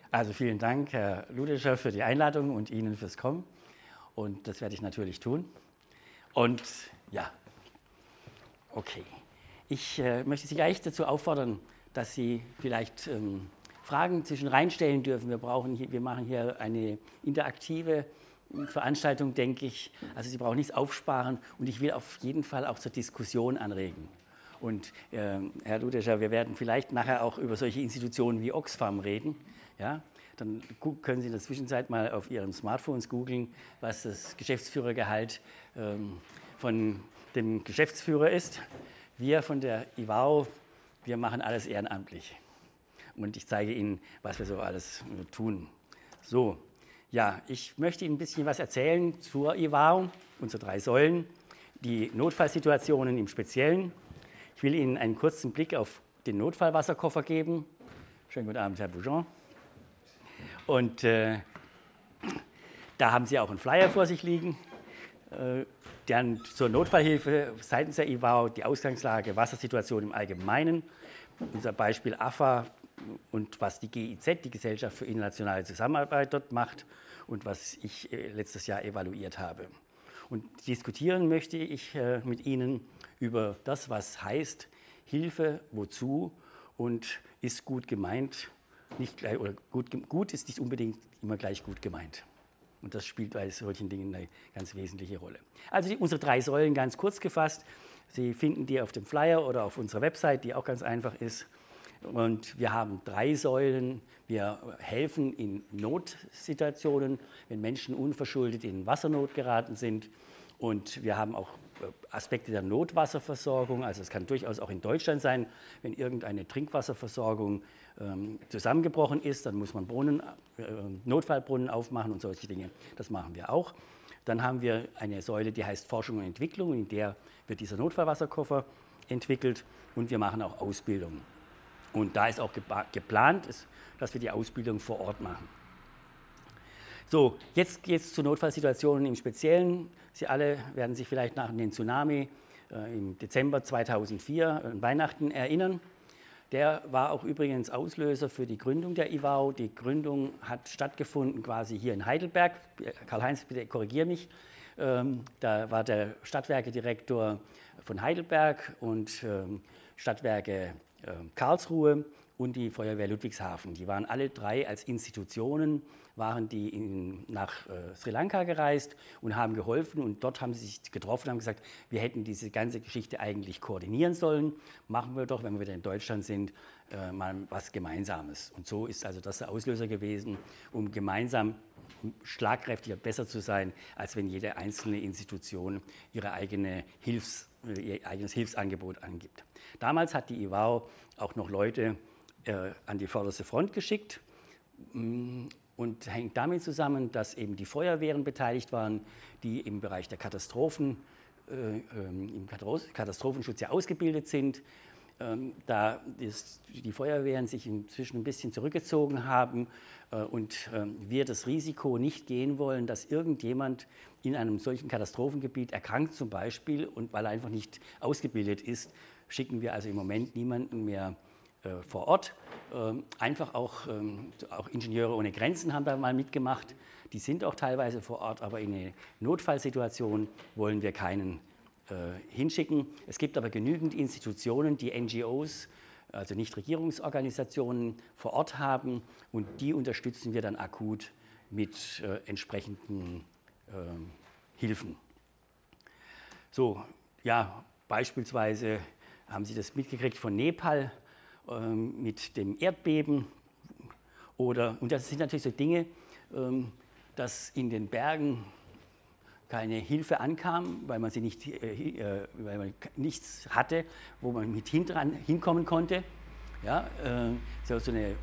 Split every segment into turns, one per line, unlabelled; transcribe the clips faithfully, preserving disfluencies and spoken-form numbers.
Also vielen Dank, Herr Ludescher, für die Einladung und Ihnen fürs Kommen. Und das werde ich natürlich tun. Und ja, okay. Ich äh, möchte Sie gleich dazu auffordern, dass Sie vielleicht ähm, Fragen zwischen reinstellen dürfen. Wir, brauchen hier, wir machen hier eine interaktive Veranstaltung, denke ich. Also Sie brauchen nichts aufsparen und ich will auf jeden Fall auch zur Diskussion anregen. Und äh, Herr Ludescher, wir werden vielleicht nachher auch über solche Institutionen wie Oxfam reden. Ja? Dann können Sie in der Zwischenzeit mal auf Ihren Smartphones googeln, was das Geschäftsführergehalt ähm, von dem Geschäftsführer ist. Wir von der I W A U, wir machen alles ehrenamtlich. Und ich zeige Ihnen, was wir so alles tun. So, ja, ich möchte Ihnen ein bisschen was erzählen zur I W A U, unsere drei Säulen, die Notfallsituationen im Speziellen. Ich will Ihnen einen kurzen Blick auf den Notfallwasserkoffer geben. Schönen guten Abend, Herr Boujon. Und äh, da haben Sie auch einen Flyer vor sich liegen. Äh, dann zur Notfallhilfe seitens der I W A U, die Ausgangslage, Wassersituation im Allgemeinen, unser Beispiel A F A und was die G I Z, die Gesellschaft für internationale Zusammenarbeit, dort macht und was ich äh, letztes Jahr evaluiert habe. Und diskutieren möchte ich äh, mit Ihnen über das, was heißt Hilfe, wozu und ist gut gemeint, nicht gleich, oder gut, gut ist nicht unbedingt immer gleich gut gemeint. Und das spielt bei solchen Dingen eine ganz wesentliche Rolle. Also die, unsere drei Säulen ganz kurz gefasst. Sie finden die auf dem Flyer oder auf unserer Website, die auch ganz einfach ist. Und wir haben drei Säulen. Wir helfen in Notsituationen, wenn Menschen unverschuldet in Wassernot geraten sind. Und wir haben auch Aspekte der Notwasserversorgung. Also es kann durchaus auch in Deutschland sein, wenn irgendeine Trinkwasserversorgung ähm, zusammengebrochen ist, dann muss man Brunnen, äh, Notfallbrunnen aufmachen und solche Dinge. Das machen wir auch. Dann haben wir eine Säule, die heißt Forschung und Entwicklung, in der wird dieser Notfallwasserkoffer entwickelt und wir machen auch Ausbildung. Und da ist auch geplant, dass wir die Ausbildung vor Ort machen. So, jetzt geht es zu Notfallsituationen im Speziellen. Sie alle werden sich vielleicht nach dem Tsunami äh, im Dezember zweitausendvier an Weihnachten erinnern. Der war auch übrigens Auslöser für die Gründung der I W A U. Die Gründung hat stattgefunden quasi hier in Heidelberg. Karl-Heinz, bitte korrigiere mich. Ähm, da war der Stadtwerkedirektor von Heidelberg und ähm, Stadtwerke äh, Karlsruhe und die Feuerwehr Ludwigshafen. Die waren alle drei als Institutionen, waren die in, nach äh, Sri Lanka gereist und haben geholfen. Und dort haben sie sich getroffen und haben gesagt, wir hätten diese ganze Geschichte eigentlich koordinieren sollen. Machen wir doch, wenn wir wieder in Deutschland sind, äh, mal was Gemeinsames. Und so ist also das der Auslöser gewesen, um gemeinsam schlagkräftiger, besser zu sein, als wenn jede einzelne Institution ihre eigene Hilfs, ihr eigenes Hilfsangebot angibt. Damals hat die I W A U auch noch Leute äh, an die vorderste Front geschickt und hängt damit zusammen, dass eben die Feuerwehren beteiligt waren, die im Bereich der Katastrophen, äh, im Katastrophenschutz ja ausgebildet sind. Ähm, da ist, die Feuerwehren sich inzwischen ein bisschen zurückgezogen haben äh, und äh, wir das Risiko nicht gehen wollen, dass irgendjemand in einem solchen Katastrophengebiet erkrankt zum Beispiel und weil er einfach nicht ausgebildet ist, schicken wir also im Moment niemanden mehr äh, vor Ort. Ähm, einfach auch, ähm, auch Ingenieure ohne Grenzen haben da mal mitgemacht. Die sind auch teilweise vor Ort, aber in eine Notfallsituation wollen wir keinen hinschicken. Es gibt aber genügend Institutionen, die N G Os, also Nichtregierungsorganisationen, vor Ort haben und die unterstützen wir dann akut mit äh, entsprechenden äh, Hilfen. So, ja, beispielsweise haben Sie das mitgekriegt von Nepal äh, mit dem Erdbeben oder, und das sind natürlich so Dinge, äh, dass in den Bergen keine Hilfe ankam, weil man sie nicht, äh, weil man nichts hatte, wo man mit hintran, hinkommen konnte. Ja, äh, so, so eine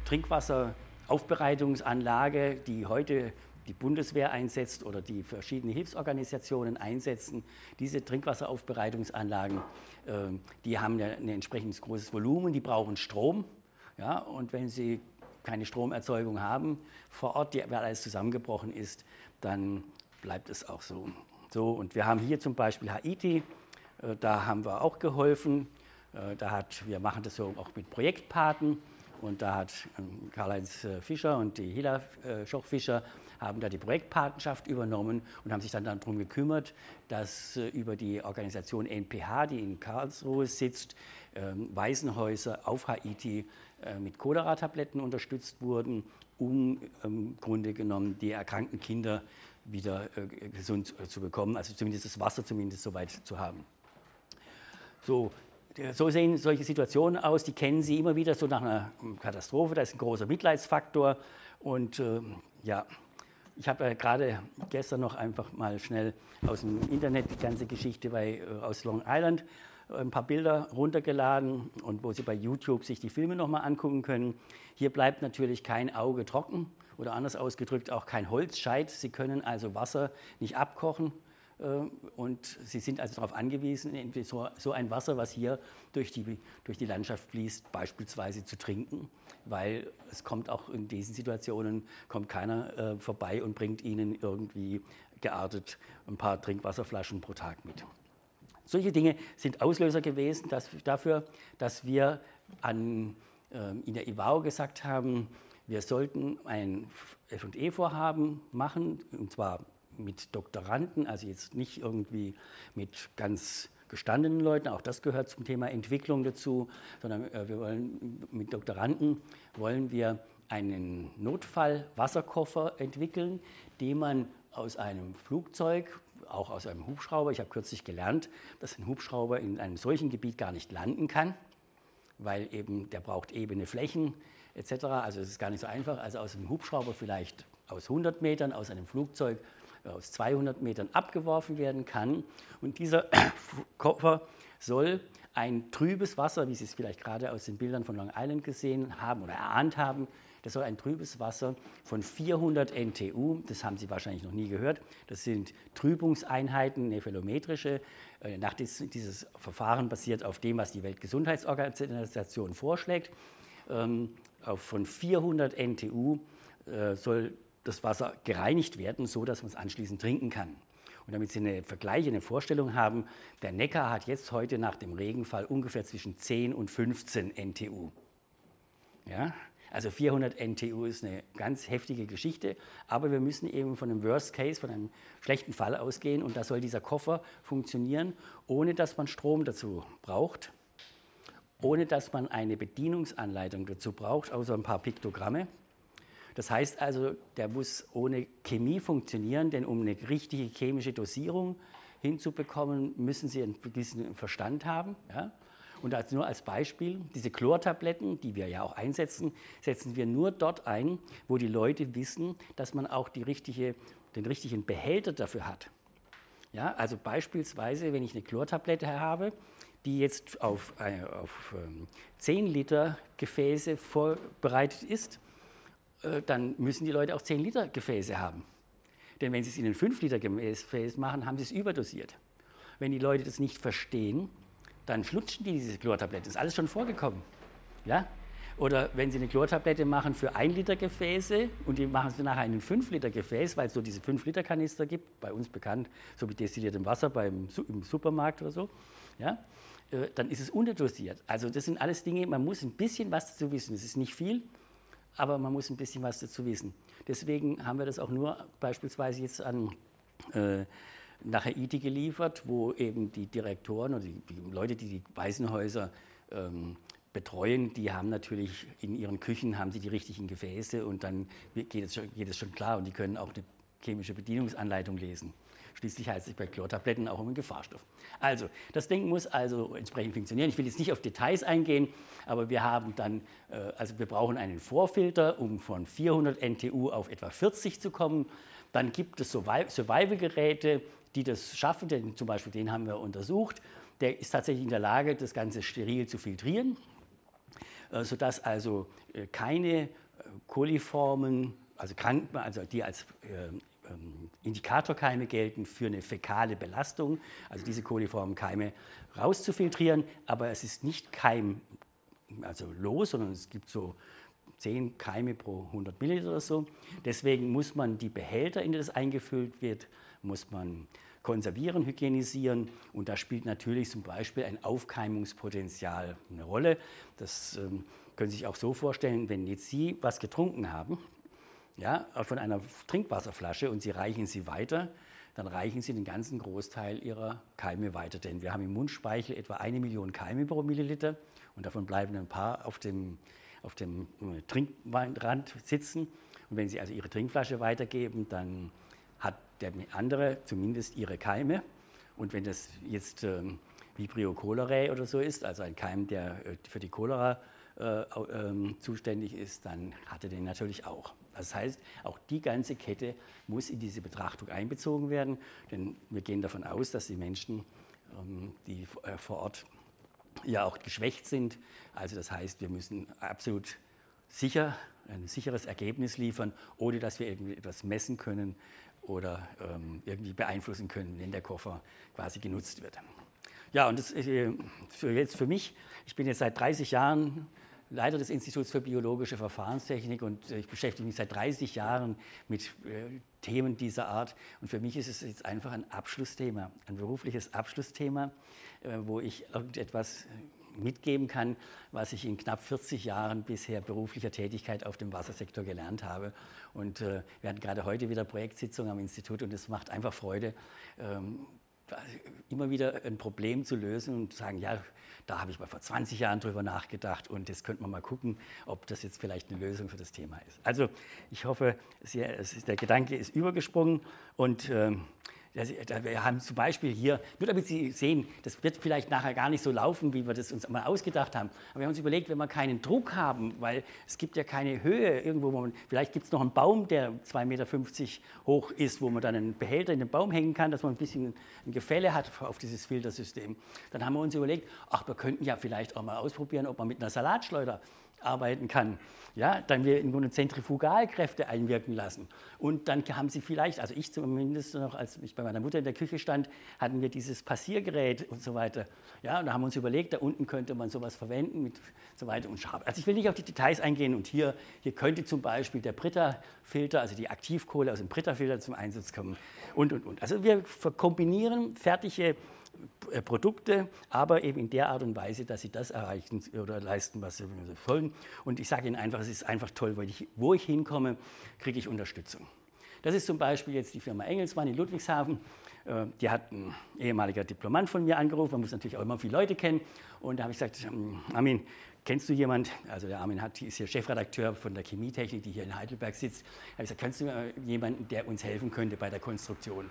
Trinkwasseraufbereitungsanlage, die heute die Bundeswehr einsetzt oder die verschiedene Hilfsorganisationen einsetzen. Diese Trinkwasseraufbereitungsanlagen, äh, die haben ja ein entsprechendes großes Volumen, die brauchen Strom. Ja, und wenn sie keine Stromerzeugung haben vor Ort, die, weil alles zusammengebrochen ist, dann bleibt es auch so. So. Und wir haben hier zum Beispiel Haiti, äh, da haben wir auch geholfen. Äh, da hat, wir machen das so auch mit Projektpaten. Und da hat ähm, Karl-Heinz Fischer und die Hila äh, Schoch-Fischer haben da die Projektpatenschaft übernommen und haben sich dann darum gekümmert, dass äh, über die Organisation N P H, die in Karlsruhe sitzt, ähm, Waisenhäuser auf Haiti äh, mit Cholera-Tabletten unterstützt wurden, um ähm, im Grunde genommen die erkrankten Kinder wieder äh, gesund äh, zu bekommen, also zumindest das Wasser zumindest so weit zu haben. So, so sehen solche Situationen aus, die kennen Sie immer wieder so nach einer Katastrophe, da ist ein großer Mitleidsfaktor und äh, ja, ich habe äh, gerade gestern noch einfach mal schnell aus dem Internet die ganze Geschichte bei, äh, aus Long Island äh, ein paar Bilder runtergeladen und wo Sie bei YouTube sich die Filme nochmal angucken können. Hier bleibt natürlich kein Auge trocken oder anders ausgedrückt auch kein Holz scheit. Sie können also Wasser nicht abkochen. Und sie sind also darauf angewiesen, so, so ein Wasser, was hier durch die, durch die Landschaft fließt, beispielsweise zu trinken, weil es kommt auch in diesen Situationen, kommt keiner äh, vorbei und bringt ihnen irgendwie geartet ein paar Trinkwasserflaschen pro Tag mit. Solche Dinge sind Auslöser gewesen dass, dafür, dass wir an, äh, in der I W A U gesagt haben, wir sollten ein F und E-Vorhaben machen, und zwar mit Doktoranden, also jetzt nicht irgendwie mit ganz gestandenen Leuten, auch das gehört zum Thema Entwicklung dazu, sondern äh, wir wollen mit Doktoranden wollen wir einen Notfall-Wasserkoffer entwickeln, den man aus einem Flugzeug, auch aus einem Hubschrauber, ich habe kürzlich gelernt, dass ein Hubschrauber in einem solchen Gebiet gar nicht landen kann, weil eben der braucht ebene Flächen et cetera. Also es ist gar nicht so einfach, also aus einem Hubschrauber vielleicht aus hundert Metern, aus einem Flugzeug aus zweihundert Metern abgeworfen werden kann. Und dieser Koffer soll ein trübes Wasser, wie Sie es vielleicht gerade aus den Bildern von Long Island gesehen haben oder erahnt haben, das soll ein trübes Wasser von vierhundert N T U, das haben Sie wahrscheinlich noch nie gehört, das sind Trübungseinheiten, nephelometrische. Nach dieses, dieses Verfahren basiert auf dem, was die Weltgesundheitsorganisation vorschlägt. Ähm, auf von vierhundert N T U äh, soll das Wasser gereinigt werden, so dass man es anschließend trinken kann. Und damit Sie eine Vergleich, eine Vorstellung haben, der Neckar hat jetzt heute nach dem Regenfall ungefähr zwischen zehn und fünfzehn N T U. Ja? Also vierhundert N T U ist eine ganz heftige Geschichte, aber wir müssen eben von einem Worst Case, von einem schlechten Fall ausgehen und da soll dieser Koffer funktionieren, ohne dass man Strom dazu braucht, ohne dass man eine Bedienungsanleitung dazu braucht, außer ein paar Piktogramme. Das heißt also, der muss ohne Chemie funktionieren, denn um eine richtige chemische Dosierung hinzubekommen, müssen Sie einen gewissen Verstand haben. Ja? Und als, nur als Beispiel, diese Chlortabletten, die wir ja auch einsetzen, setzen wir nur dort ein, wo die Leute wissen, dass man auch die richtige, den richtigen Behälter dafür hat. Ja? Also beispielsweise, wenn ich eine Chlortablette habe, die jetzt auf, äh, auf ähm, zehn Liter Gefäße vorbereitet ist, dann müssen die Leute auch zehn Liter Gefäße haben. Denn wenn sie es in ein fünf Liter Gefäß machen, haben sie es überdosiert. Wenn die Leute das nicht verstehen, dann schlutschen die diese Chlortablette. Das ist alles schon vorgekommen. Ja? Oder wenn sie eine Chlortablette machen für ein Liter Gefäße und die machen sie nachher in ein fünf Liter Gefäß, weil es so diese fünf Liter Kanister gibt, bei uns bekannt, so wie destilliertem Wasser beim, im Supermarkt oder so, ja? Dann ist es unterdosiert. Also das sind alles Dinge, man muss ein bisschen was dazu wissen. Es ist nicht viel, aber man muss ein bisschen was dazu wissen. Deswegen haben wir das auch nur beispielsweise jetzt an, äh, nach Haiti geliefert, wo eben die Direktoren oder die, die Leute, die die Waisenhäuser ähm, betreuen, die haben natürlich in ihren Küchen haben sie die richtigen Gefäße und dann geht es schon, geht es schon klar und die können auch eine chemische Bedienungsanleitung lesen. Schließlich heißt es bei Chlortabletten auch um einen Gefahrstoff. Also, das Ding muss also entsprechend funktionieren. Ich will jetzt nicht auf Details eingehen, aber wir haben dann, äh, also wir brauchen einen Vorfilter, um von vierhundert N T U auf etwa vierzig zu kommen. Dann gibt es Survival-Geräte, die das schaffen, denn zum Beispiel den haben wir untersucht. Der ist tatsächlich in der Lage, das Ganze steril zu filtrieren, äh, sodass also äh, keine äh, Koliformen, also, Kranken, also die als äh, Indikatorkeime gelten für eine fäkale Belastung, also diese koliformen Keime rauszufiltrieren, aber es ist nicht keim, also los, sondern es gibt so zehn Keime pro hundert Milliliter oder so. Deswegen muss man die Behälter, in die das eingefüllt wird, muss man konservieren, hygienisieren und da spielt natürlich zum Beispiel ein Aufkeimungspotenzial eine Rolle. Das ähm, können Sie sich auch so vorstellen, wenn jetzt Sie was getrunken haben, ja, von einer Trinkwasserflasche und Sie reichen sie weiter, dann reichen Sie den ganzen Großteil Ihrer Keime weiter. Denn wir haben im Mundspeichel etwa eine Million Keime pro Milliliter und davon bleiben ein paar auf dem, auf dem Trinkrand sitzen. Und wenn Sie also Ihre Trinkflasche weitergeben, dann hat der andere zumindest Ihre Keime. Und wenn das jetzt ähm, Vibrio cholerae oder so ist, also ein Keim, der äh, für die Cholera äh, äh, zuständig ist, dann hat er den natürlich auch. Das heißt, auch die ganze Kette muss in diese Betrachtung einbezogen werden, denn wir gehen davon aus, dass die Menschen, ähm, die äh, vor Ort ja auch geschwächt sind, also das heißt, wir müssen absolut sicher ein sicheres Ergebnis liefern, ohne dass wir irgendwie etwas messen können oder ähm, irgendwie beeinflussen können, wenn der Koffer quasi genutzt wird. Ja, und das äh, für jetzt für mich, ich bin jetzt seit dreißig Jahren Leiter des Instituts für biologische Verfahrenstechnik und ich beschäftige mich seit dreißig Jahren mit äh, Themen dieser Art. Und für mich ist es jetzt einfach ein Abschlussthema, ein berufliches Abschlussthema, äh, wo ich irgendetwas mitgeben kann, was ich in knapp vierzig Jahren bisher beruflicher Tätigkeit auf dem Wassersektor gelernt habe. Und äh, wir hatten gerade heute wieder Projektsitzung am Institut und es macht einfach Freude, ähm, immer wieder ein Problem zu lösen und zu sagen, ja, da habe ich mal vor zwanzig Jahren drüber nachgedacht und jetzt könnte man mal gucken, ob das jetzt vielleicht eine Lösung für das Thema ist. Also ich hoffe, Sie, es ist, der Gedanke ist übergesprungen und ähm, wir haben zum Beispiel hier, nur damit Sie sehen, das wird vielleicht nachher gar nicht so laufen, wie wir das uns mal ausgedacht haben. Aber wir haben uns überlegt, wenn wir keinen Druck haben, weil es gibt ja keine Höhe irgendwo, wo man, vielleicht gibt es noch einen Baum, der zwei Meter fünfzig hoch ist, wo man dann einen Behälter in den Baum hängen kann, dass man ein bisschen ein Gefälle hat auf dieses Filtersystem. Dann haben wir uns überlegt, ach, wir könnten ja vielleicht auch mal ausprobieren, ob man mit einer Salatschleuder arbeiten kann, ja, dann wir im Grunde Zentrifugalkräfte einwirken lassen. Und dann haben Sie vielleicht, also ich zumindest noch, als ich bei meiner Mutter in der Küche stand, hatten wir dieses Passiergerät und so weiter. Ja, und da haben wir uns überlegt, da unten könnte man sowas verwenden mit so weiter und scharf. Also ich will nicht auf die Details eingehen und hier, hier könnte zum Beispiel der Brita-Filter, also die Aktivkohle aus dem Brita-Filter zum Einsatz kommen und, und, und. Also wir kombinieren fertige Produkte, aber eben in der Art und Weise, dass sie das erreichen oder leisten, was sie wollen. Und ich sage Ihnen einfach, es ist einfach toll, weil ich, wo ich hinkomme, kriege ich Unterstützung. Das ist zum Beispiel jetzt die Firma Engelsmann in Ludwigshafen. Die hat ein ehemaliger Diplomant von mir angerufen, man muss natürlich auch immer viele Leute kennen. Und da habe ich gesagt, Armin, kennst du jemand? Also der Armin hat, ist hier Chefredakteur von der Chemietechnik, die hier in Heidelberg sitzt. Da habe ich gesagt, kennst du jemanden, der uns helfen könnte bei der Konstruktion?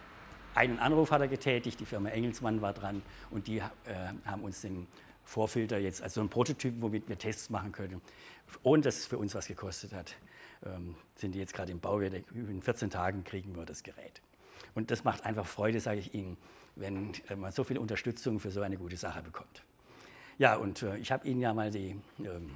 Einen Anruf hat er getätigt, die Firma Engelsmann war dran und die äh, haben uns den Vorfilter jetzt, also einen Prototyp, womit wir Tests machen können, ohne dass es für uns was gekostet hat, ähm, sind die jetzt gerade im Bau. In vierzehn Tagen kriegen wir das Gerät. Und das macht einfach Freude, sage ich Ihnen, wenn äh, man so viel Unterstützung für so eine gute Sache bekommt. Ja, und äh, ich habe Ihnen ja mal die, ähm,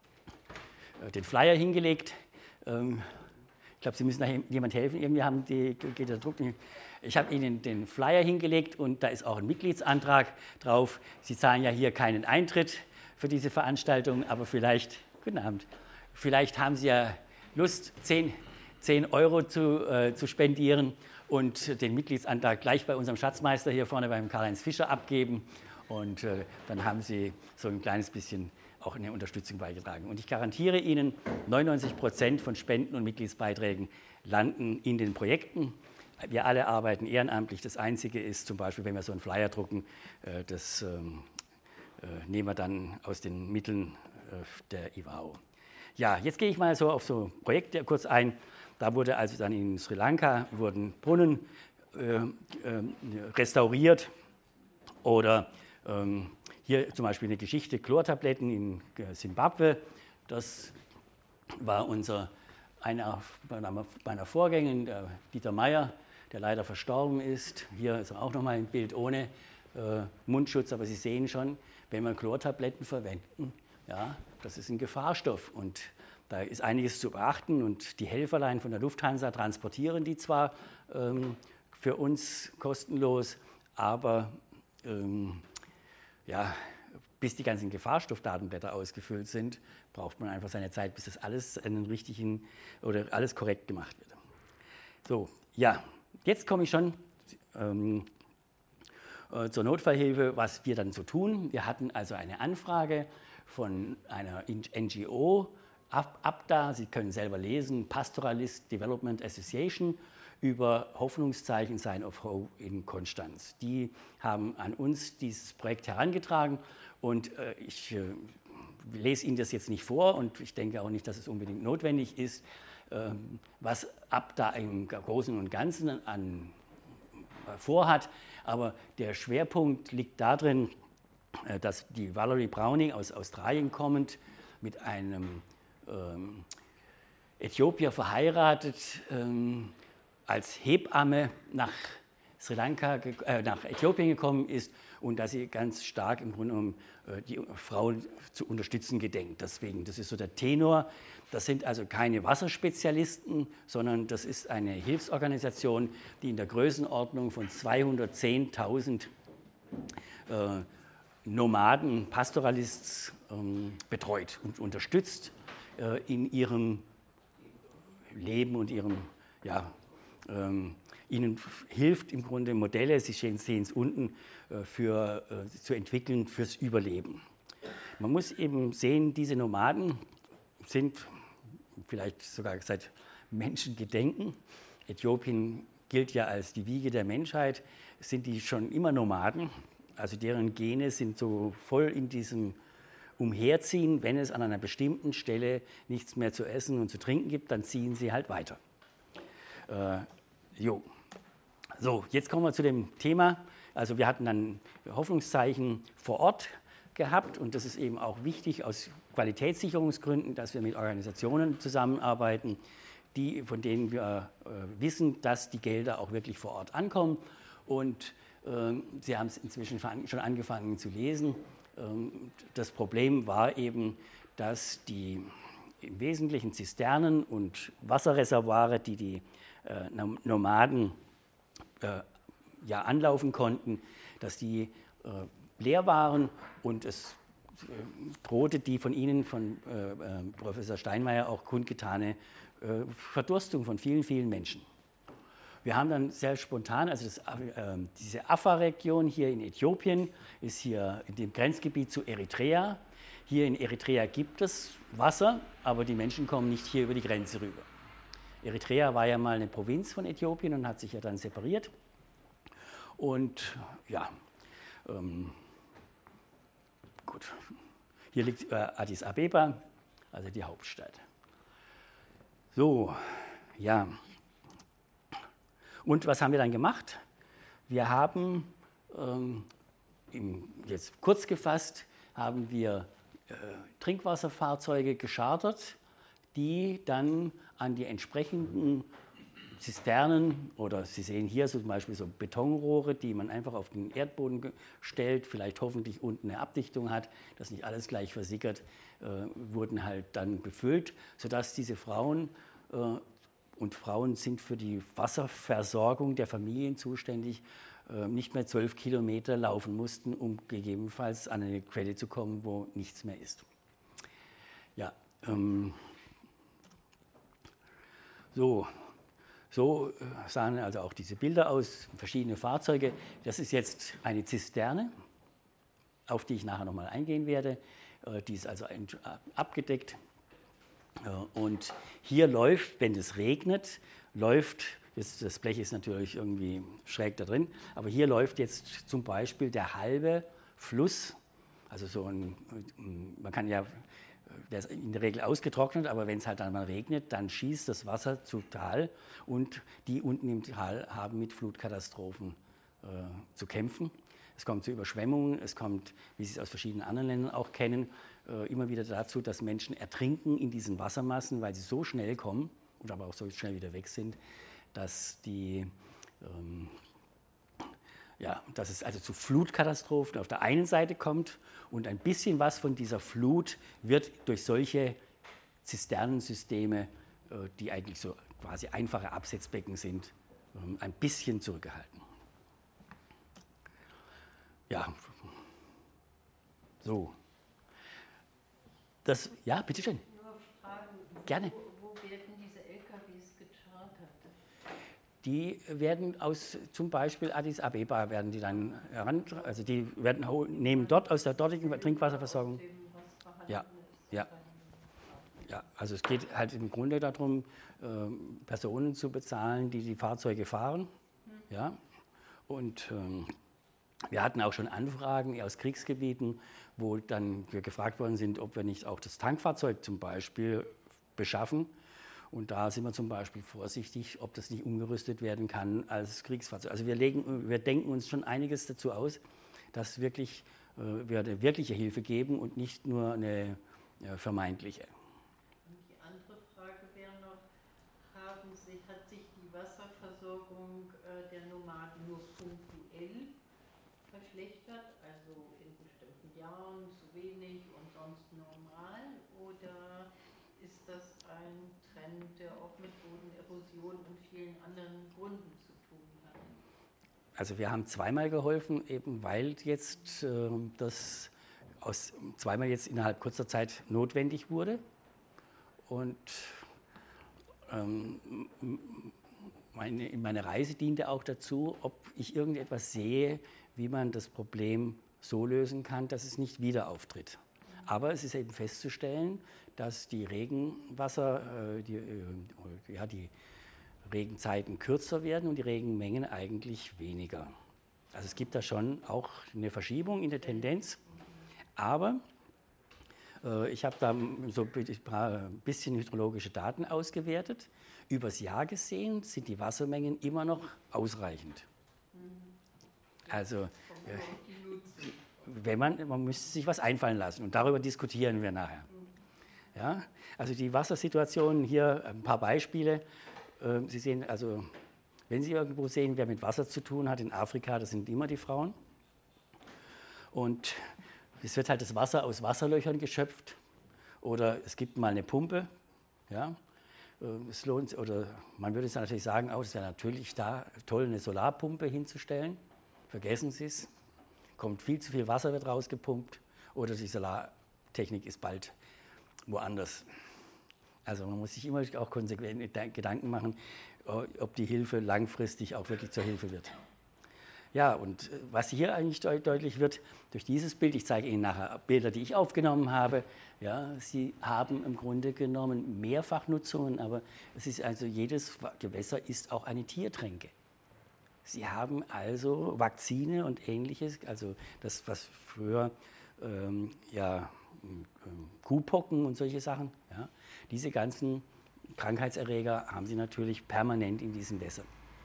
den Flyer hingelegt. Ähm, Ich glaube, Sie müssen nachher jemand helfen. Irgendwie haben die, geht der Druck nicht. Ich habe Ihnen den Flyer hingelegt und da ist auch ein Mitgliedsantrag drauf. Sie zahlen ja hier keinen Eintritt für diese Veranstaltung, aber vielleicht, guten Abend, vielleicht haben Sie ja Lust, zehn Euro zu, äh, zu spendieren und den Mitgliedsantrag gleich bei unserem Schatzmeister hier vorne beim Karl-Heinz Fischer abgeben. Und äh, dann haben Sie so ein kleines bisschen auch eine Unterstützung beigetragen. Und ich garantiere Ihnen, neunundneunzig Prozent von Spenden und Mitgliedsbeiträgen landen in den Projekten. Wir alle arbeiten ehrenamtlich. Das Einzige ist zum Beispiel, wenn wir so einen Flyer drucken, das nehmen wir dann aus den Mitteln der I W A O. Ja, jetzt gehe ich mal so auf so Projekte kurz ein. Da wurde also dann in Sri Lanka wurden Brunnen äh, äh, restauriert oder ähm, hier zum Beispiel eine Geschichte, Chlortabletten in Simbabwe. Das war unser, einer meiner Vorgänger, der Dieter Meyer, der leider verstorben ist. Hier ist er auch nochmal ein Bild ohne äh, Mundschutz, aber Sie sehen schon, wenn wir Chlortabletten verwenden, ja, das ist ein Gefahrstoff und da ist einiges zu beachten und die Helferlein von der Lufthansa transportieren die zwar ähm, für uns kostenlos, aber ähm, ja, bis die ganzen Gefahrstoffdatenblätter ausgefüllt sind, braucht man einfach seine Zeit, bis das alles einen richtigen oder alles korrekt gemacht wird. So, ja, jetzt komme ich schon ähm, äh, zur Notfallhilfe, was wir dann so tun. Wir hatten also eine Anfrage von einer N G O, ABDA, Sie können selber lesen, Pastoralist Development Association, über Hoffnungszeichen Sign of Hope in Konstanz. Die haben an uns dieses Projekt herangetragen und äh, ich äh, lese Ihnen das jetzt nicht vor und ich denke auch nicht, dass es unbedingt notwendig ist, äh, was ABDA im Großen und Ganzen an, äh, vorhat, aber der Schwerpunkt liegt darin, äh, dass die Valerie Browning aus Australien kommend mit einem ähm, Äthiopier verheiratet, ähm, als Hebamme nach Sri Lanka, äh, nach Äthiopien gekommen ist und dass sie ganz stark im Grunde genommen äh, die Frauen zu unterstützen gedenkt. Deswegen, das ist so der Tenor. Das sind also keine Wasserspezialisten, sondern das ist eine Hilfsorganisation, die in der Größenordnung von zweihundertzehntausend äh, Nomaden, Pastoralists ähm, betreut und unterstützt äh, in ihrem Leben und ihrem, ja, ähm, ihnen hilft im Grunde Modelle, Sie sehen es unten, äh, für, äh, zu entwickeln fürs Überleben. Man muss eben sehen, diese Nomaden sind vielleicht sogar seit Menschengedenken. Äthiopien gilt ja als die Wiege der Menschheit, sind die schon immer Nomaden. Also deren Gene sind so voll in diesem Umherziehen. Wenn es an einer bestimmten Stelle nichts mehr zu essen und zu trinken gibt, dann ziehen sie halt weiter. Äh, jo. So, jetzt kommen wir zu dem Thema. Also wir hatten dann Hoffnungszeichen vor Ort gehabt und das ist eben auch wichtig aus Qualitätssicherungsgründen, dass wir mit Organisationen zusammenarbeiten, die, von denen wir äh, wissen, dass die Gelder auch wirklich vor Ort ankommen. Und äh, Sie haben es inzwischen schon angefangen zu lesen. Ähm, das Problem war eben, dass die im Wesentlichen Zisternen und Wasserreservoire, die die äh, Nomaden äh, ja, anlaufen konnten, dass die äh, leer waren und es äh, drohte die von Ihnen, von äh, äh, Professor Steinmeier auch kundgetane äh, Verdurstung von vielen, vielen Menschen. Wir haben dann sehr spontan, also das, äh, diese Afar-Region hier in Äthiopien ist hier in dem Grenzgebiet zu Eritrea. Hier in Eritrea gibt es Wasser, aber die Menschen kommen nicht hier über die Grenze rüber. Eritrea war ja mal eine Provinz von Äthiopien und hat sich ja dann separiert. Und ja, ähm, gut, hier liegt äh, Addis Abeba, also die Hauptstadt. So, ja. Und was haben wir dann gemacht? Wir haben, ähm, im, jetzt kurz gefasst, haben wir äh, Trinkwasserfahrzeuge geschartert, die dann an die entsprechenden Zisternen oder Sie sehen hier so zum Beispiel so Betonrohre, die man einfach auf den Erdboden stellt, vielleicht hoffentlich unten eine Abdichtung hat, dass nicht alles gleich versickert, äh, wurden halt dann befüllt, sodass diese Frauen, äh, und Frauen sind für die Wasserversorgung der Familien zuständig, äh, nicht mehr zwölf Kilometer laufen mussten, um gegebenenfalls an eine Quelle zu kommen, wo nichts mehr ist. Ja, ähm, so. So sahen also auch diese Bilder aus, verschiedene Fahrzeuge. Das ist jetzt eine Zisterne, auf die ich nachher nochmal eingehen werde. Die ist also abgedeckt. Und hier läuft, wenn es regnet, läuft, das Blech ist natürlich irgendwie schräg da drin, aber hier läuft jetzt zum Beispiel der halbe Fluss, also so ein, man kann ja, der ist in der Regel ausgetrocknet, aber wenn es halt dann mal regnet, dann schießt das Wasser zu Tal und die unten im Tal haben mit Flutkatastrophen äh, zu kämpfen. Es kommt zu Überschwemmungen, es kommt, wie Sie es aus verschiedenen anderen Ländern auch kennen, äh, immer wieder dazu, dass Menschen ertrinken in diesen Wassermassen, weil sie so schnell kommen und aber auch so schnell wieder weg sind, dass die ähm, Ja, dass es also zu Flutkatastrophen auf der einen Seite kommt und ein bisschen was von dieser Flut wird durch solche Zisternensysteme, die eigentlich so quasi einfache Absetzbecken sind, ein bisschen zurückgehalten. Ja, so. Das, ja, bitteschön.
Nur Fragen.
Gerne.
Wo, wo werden diese L K Ws gechartert?
Die werden aus zum Beispiel Addis Abeba werden die dann heran, also die werden nehmen dort aus der dortigen Trinkwasserversorgung.
Was
Ja, ja. Ja, also es geht halt im Grunde darum, ähm, Personen zu bezahlen, die die Fahrzeuge fahren. Ja? Und ähm, wir hatten auch schon Anfragen aus Kriegsgebieten, wo dann wir gefragt worden sind, ob wir nicht auch das Tankfahrzeug zum Beispiel beschaffen. Und da sind wir zum Beispiel vorsichtig, ob das nicht umgerüstet werden kann als Kriegsfahrzeug. Also wir, legen, wir denken uns schon einiges dazu aus, dass wirklich, äh, wir eine wirkliche Hilfe geben und nicht nur eine äh, vermeintliche.
Die andere Frage wäre noch, haben Sie, hat sich die Wasserversorgung äh, der Nomaden nur punktuell verschlechtert, also in bestimmten Jahren zu wenig und sonst normal, oder ist das ein Trend, der auch mit Bodenerosion und vielen anderen Gründen zu tun hat?
Also wir haben zweimal geholfen, eben weil jetzt äh, das aus, zweimal jetzt innerhalb kurzer Zeit notwendig wurde. Und ähm, meine, meine Reise diente auch dazu, ob ich irgendetwas sehe, wie man das Problem so lösen kann, dass es nicht wieder auftritt. Aber es ist eben festzustellen, dass die Regenwasser, äh, die, äh, ja, die Regenzeiten kürzer werden und die Regenmengen eigentlich weniger. Also es gibt da schon auch eine Verschiebung in der Tendenz, aber äh, ich habe da so ein bisschen hydrologische Daten ausgewertet. Übers Jahr gesehen sind die Wassermengen immer noch ausreichend. Also äh, wenn man, man müsste sich was einfallen lassen und darüber diskutieren wir nachher. Ja? Also die Wassersituation, hier ein paar Beispiele. Sie sehen, also wenn Sie irgendwo sehen, wer mit Wasser zu tun hat in Afrika, das sind immer die Frauen. Und es wird halt das Wasser aus Wasserlöchern geschöpft oder es gibt mal eine Pumpe. Ja? Es lohnt, oder man würde es natürlich sagen, oh, es wäre natürlich da toll, eine Solarpumpe hinzustellen. Vergessen Sie es. Kommt viel zu viel Wasser, wird rausgepumpt oder die Solartechnik ist bald woanders. Also man muss sich immer auch konsequent Gedanken machen, ob die Hilfe langfristig auch wirklich zur Hilfe wird. Ja, und was hier eigentlich deutlich wird, durch dieses Bild, ich zeige Ihnen nachher Bilder, die ich aufgenommen habe, ja, Sie haben im Grunde genommen Mehrfachnutzungen, aber es ist also jedes Gewässer ist auch eine Tiertränke. Sie haben also Vakzine und Ähnliches, also das, was früher ähm, ja, Kuhpocken und solche Sachen, ja, diese ganzen Krankheitserreger haben Sie natürlich permanent in diesen Wässern.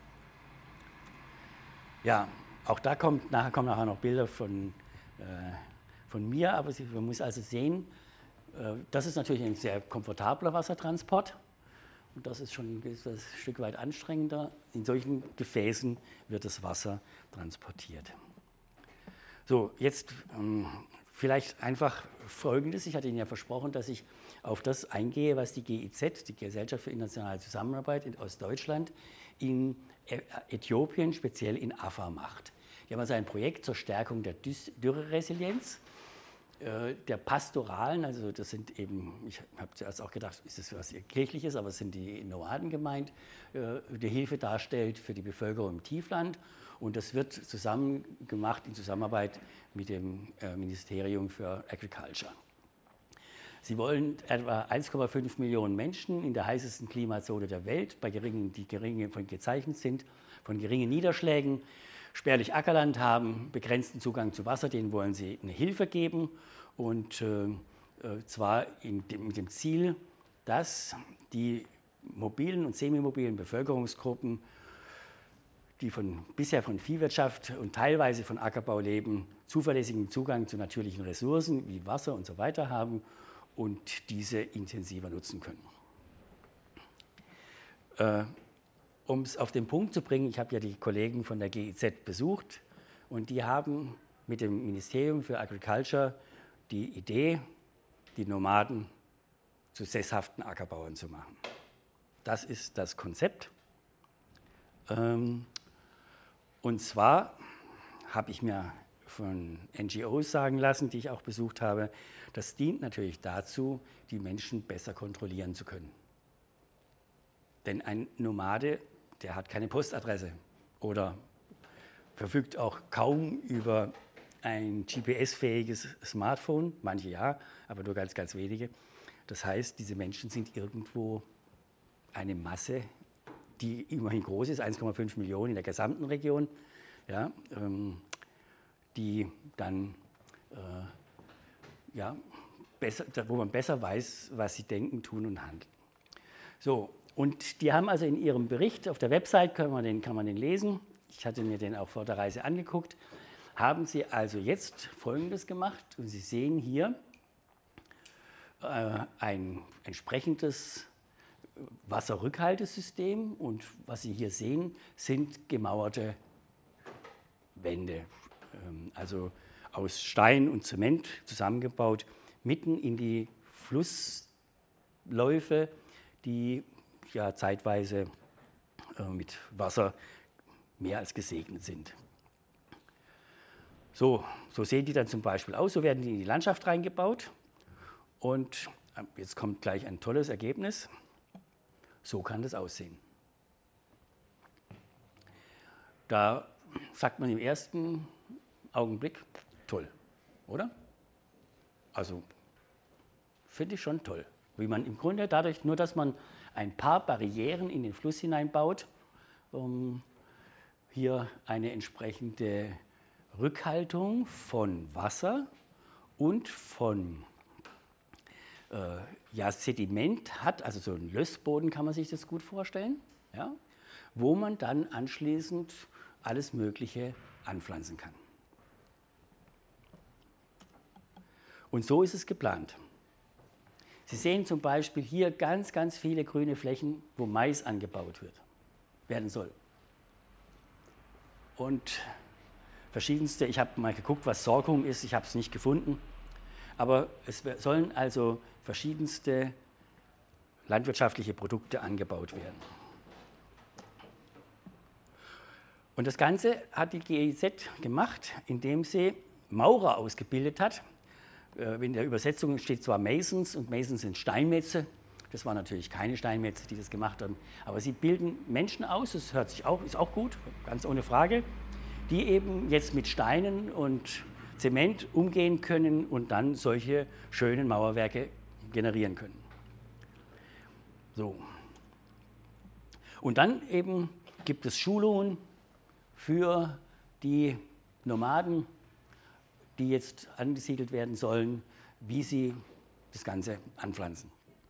Ja, auch da kommt, nachher kommen nachher noch Bilder von, äh, von mir, aber Sie, man muss also sehen, äh, das ist natürlich ein sehr komfortabler Wassertransport. Und das ist schon ist das ein Stück weit anstrengender. In solchen Gefäßen wird das Wasser transportiert. So, jetzt ähm, vielleicht einfach Folgendes. Ich hatte Ihnen ja versprochen, dass ich auf das eingehe, was die G I Z, die Gesellschaft für internationale Zusammenarbeit in, aus Deutschland, in Äthiopien, speziell in Afar macht. Die haben also ein Projekt zur Stärkung der Dürreresilienz, der Pastoralen, also das sind eben, ich habe zuerst auch gedacht, ist das was Kirchliches, aber es sind die Nomaden gemeint, die Hilfe darstellt für die Bevölkerung im Tiefland. Und das wird zusammen gemacht in Zusammenarbeit mit dem Ministerium für Agriculture. Sie wollen etwa eins Komma fünf Millionen Menschen in der heißesten Klimazone der Welt, bei geringen, die gering von gezeichnet sind, von geringen Niederschlägen, spärlich Ackerland haben, begrenzten Zugang zu Wasser, denen wollen sie eine Hilfe geben und äh, zwar in dem, mit dem Ziel, dass die mobilen und semimobilen Bevölkerungsgruppen, die von, bisher von Viehwirtschaft und teilweise von Ackerbau leben, zuverlässigen Zugang zu natürlichen Ressourcen wie Wasser und so weiter haben und diese intensiver nutzen können. Äh, Um es auf den Punkt zu bringen, ich habe ja die Kollegen von der G I Z besucht und die haben mit dem Ministerium für Agriculture die Idee, die Nomaden zu sesshaften Ackerbauern zu machen. Das ist das Konzept. Und zwar habe ich mir von N G Os sagen lassen, die ich auch besucht habe, das dient natürlich dazu, die Menschen besser kontrollieren zu können. Denn ein Nomade, der hat keine Postadresse oder verfügt auch kaum über ein G P S-fähiges Smartphone, manche ja, aber nur ganz, ganz wenige. Das heißt, diese Menschen sind irgendwo eine Masse, die immerhin groß ist, eins Komma fünf Millionen in der gesamten Region, ja, ähm, die dann, äh, ja, besser, wo man besser weiß, was sie denken, tun und handeln. So, und die haben also in ihrem Bericht, auf der Website kann man den, kann man den lesen, ich hatte mir den auch vor der Reise angeguckt, haben sie also jetzt Folgendes gemacht, und Sie sehen hier äh, ein entsprechendes Wasserrückhaltesystem, und was Sie hier sehen, sind gemauerte Wände, ähm, also aus Stein und Zement zusammengebaut, mitten in die Flussläufe, die ja zeitweise äh, mit Wasser mehr als gesegnet sind. So, so sehen die dann zum Beispiel aus, so werden die in die Landschaft reingebaut, und jetzt kommt gleich ein tolles Ergebnis. So kann das aussehen. Da sagt man im ersten Augenblick, toll, oder? Also finde ich schon toll, wie man im Grunde dadurch, nur dass man ein paar Barrieren in den Fluss hineinbaut, um hier eine entsprechende Rückhaltung von Wasser und von äh, ja, Sediment hat, also so ein Lössboden kann man sich das gut vorstellen, ja, wo man dann anschließend alles Mögliche anpflanzen kann. Und so ist es geplant. Sie sehen zum Beispiel hier ganz, ganz viele grüne Flächen, wo Mais angebaut wird, werden soll. Und verschiedenste, ich habe mal geguckt, was Sorghum ist, ich habe es nicht gefunden, aber es sollen also verschiedenste landwirtschaftliche Produkte angebaut werden. Und das Ganze hat die G I Z gemacht, indem sie Maurer ausgebildet hat. In der Übersetzung steht zwar Masons, und Masons sind Steinmetze. Das waren natürlich keine Steinmetze, die das gemacht haben. Aber sie bilden Menschen aus, das hört sich auch, ist auch gut, ganz ohne Frage, die eben jetzt mit Steinen und Zement umgehen können und dann solche schönen Mauerwerke generieren können. So. Und dann eben gibt es Schulungen für die Nomaden, die jetzt angesiedelt werden sollen, wie sie das Ganze anpflanzen.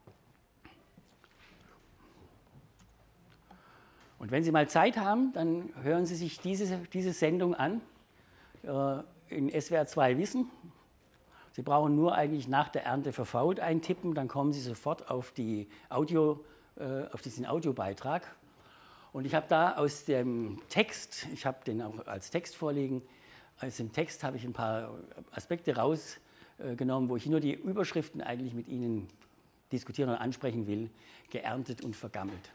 Und wenn Sie mal Zeit haben, dann hören Sie sich diese, diese Sendung an äh, in S W R zwei Wissen. Sie brauchen nur eigentlich nach der Ernte verfault eintippen, dann kommen Sie sofort auf, die Audio, äh, auf diesen Audiobeitrag. Und ich habe da aus dem Text, ich habe den auch als Text vorliegen, aus dem Text habe ich ein paar Aspekte rausgenommen, wo ich nur die Überschriften eigentlich mit Ihnen diskutieren und ansprechen will: geerntet und vergammelt.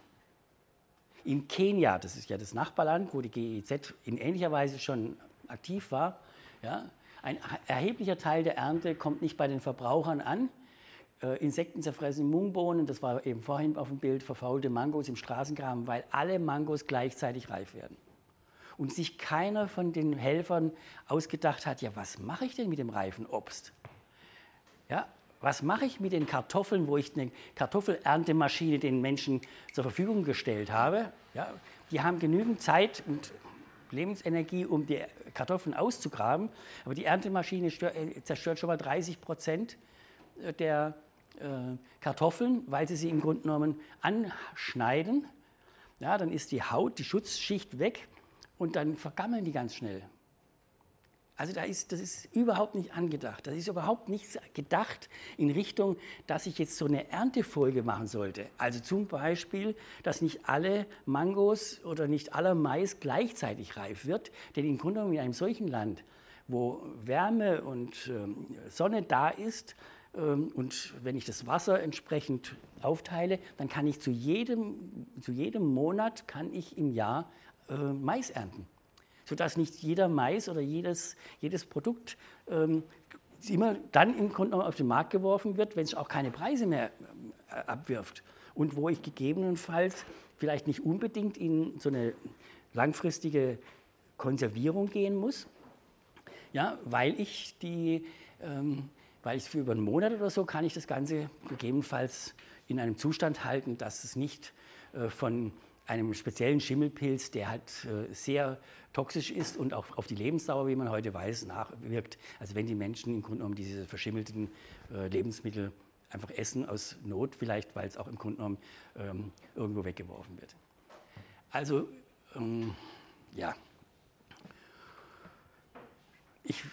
In Kenia, das ist ja das Nachbarland, wo die G I Z in ähnlicher Weise schon aktiv war, ja, ein erheblicher Teil der Ernte kommt nicht bei den Verbrauchern an. Äh, Insekten zerfressen Mungbohnen, das war eben vorhin auf dem Bild, verfaulte Mangos im Straßengraben, weil alle Mangos gleichzeitig reif werden. Und sich keiner von den Helfern ausgedacht hat, ja, was mache ich denn mit dem reifen Obst? Ja, was mache ich mit den Kartoffeln, wo ich eine Kartoffelerntemaschine den Menschen zur Verfügung gestellt habe? Ja, die haben genügend Zeit und Lebensenergie, um die Kartoffeln auszugraben, aber die Erntemaschine zerstört schon mal dreißig Prozent der äh, Kartoffeln, weil sie sie im Grunde genommen anschneiden. Ja, dann ist die Haut, die Schutzschicht weg und dann vergammeln die ganz schnell. Also da ist, das ist überhaupt nicht angedacht. Das ist überhaupt nicht gedacht in Richtung, dass ich jetzt so eine Erntefolge machen sollte. Also zum Beispiel, dass nicht alle Mangos oder nicht aller Mais gleichzeitig reif wird. Denn im Grunde genommen in einem solchen Land, wo Wärme und ähm, Sonne da ist, ähm, und wenn ich das Wasser entsprechend aufteile, dann kann ich zu jedem, zu jedem Monat kann ich im Jahr äh, Mais ernten. Sodass nicht jeder Mais oder jedes, jedes Produkt ähm, immer dann im Grunde genommen auf den Markt geworfen wird, wenn es auch keine Preise mehr äh, abwirft. Und wo ich gegebenenfalls vielleicht nicht unbedingt in so eine langfristige Konservierung gehen muss. Ja, weil ich die, ähm, weil ich für über einen Monat oder so kann ich das Ganze gegebenenfalls in einem Zustand halten, dass es nicht äh, von einem speziellen Schimmelpilz, der halt äh, sehr toxisch ist und auch auf die Lebensdauer, wie man heute weiß, nachwirkt. Also wenn die Menschen im Grunde genommen diese verschimmelten äh, Lebensmittel einfach essen aus Not, vielleicht, weil es auch im Grunde genommen ähm, irgendwo weggeworfen wird. Also, ähm, ja. Ich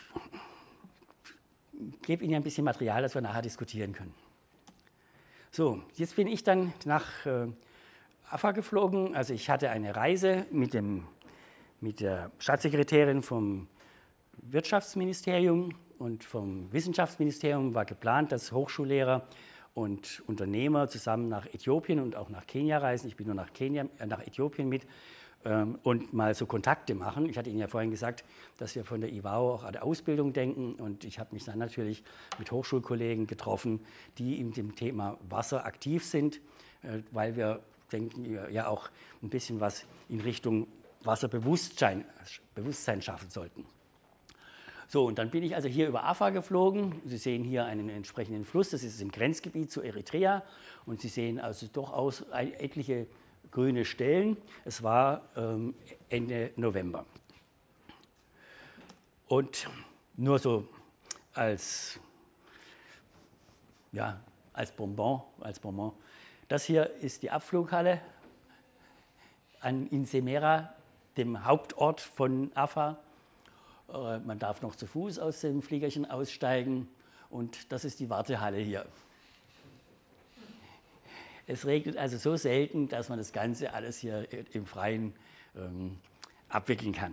gebe Ihnen ein bisschen Material, das wir nachher diskutieren können. So, jetzt bin ich dann nach äh, A F A geflogen. Also ich hatte eine Reise mit, dem, mit der Staatssekretärin vom Wirtschaftsministerium und vom Wissenschaftsministerium. War geplant, dass Hochschullehrer und Unternehmer zusammen nach Äthiopien und auch nach Kenia reisen. Ich bin nur nach, Kenia, äh, nach Äthiopien mit. Und mal so Kontakte machen. Ich hatte Ihnen ja vorhin gesagt, dass wir von der I W A U auch an der Ausbildung denken und ich habe mich dann natürlich mit Hochschulkollegen getroffen, die in dem Thema Wasser aktiv sind, weil wir denken ja auch ein bisschen was in Richtung Wasserbewusstsein Bewusstsein schaffen sollten. So, und dann bin ich also hier über A F A geflogen. Sie sehen hier einen entsprechenden Fluss, das ist im Grenzgebiet zu Eritrea und Sie sehen also durchaus etliche grüne Stellen. Es war ähm, Ende November. Und nur so als, ja, als Bonbon, als Bonbon. Das hier ist die Abflughalle an, in Semera, dem Hauptort von A F A. Äh, man darf noch zu Fuß aus dem Fliegerchen aussteigen und das ist die Wartehalle hier. Es regnet also so selten, dass man das Ganze alles hier im Freien ähm, abwickeln kann.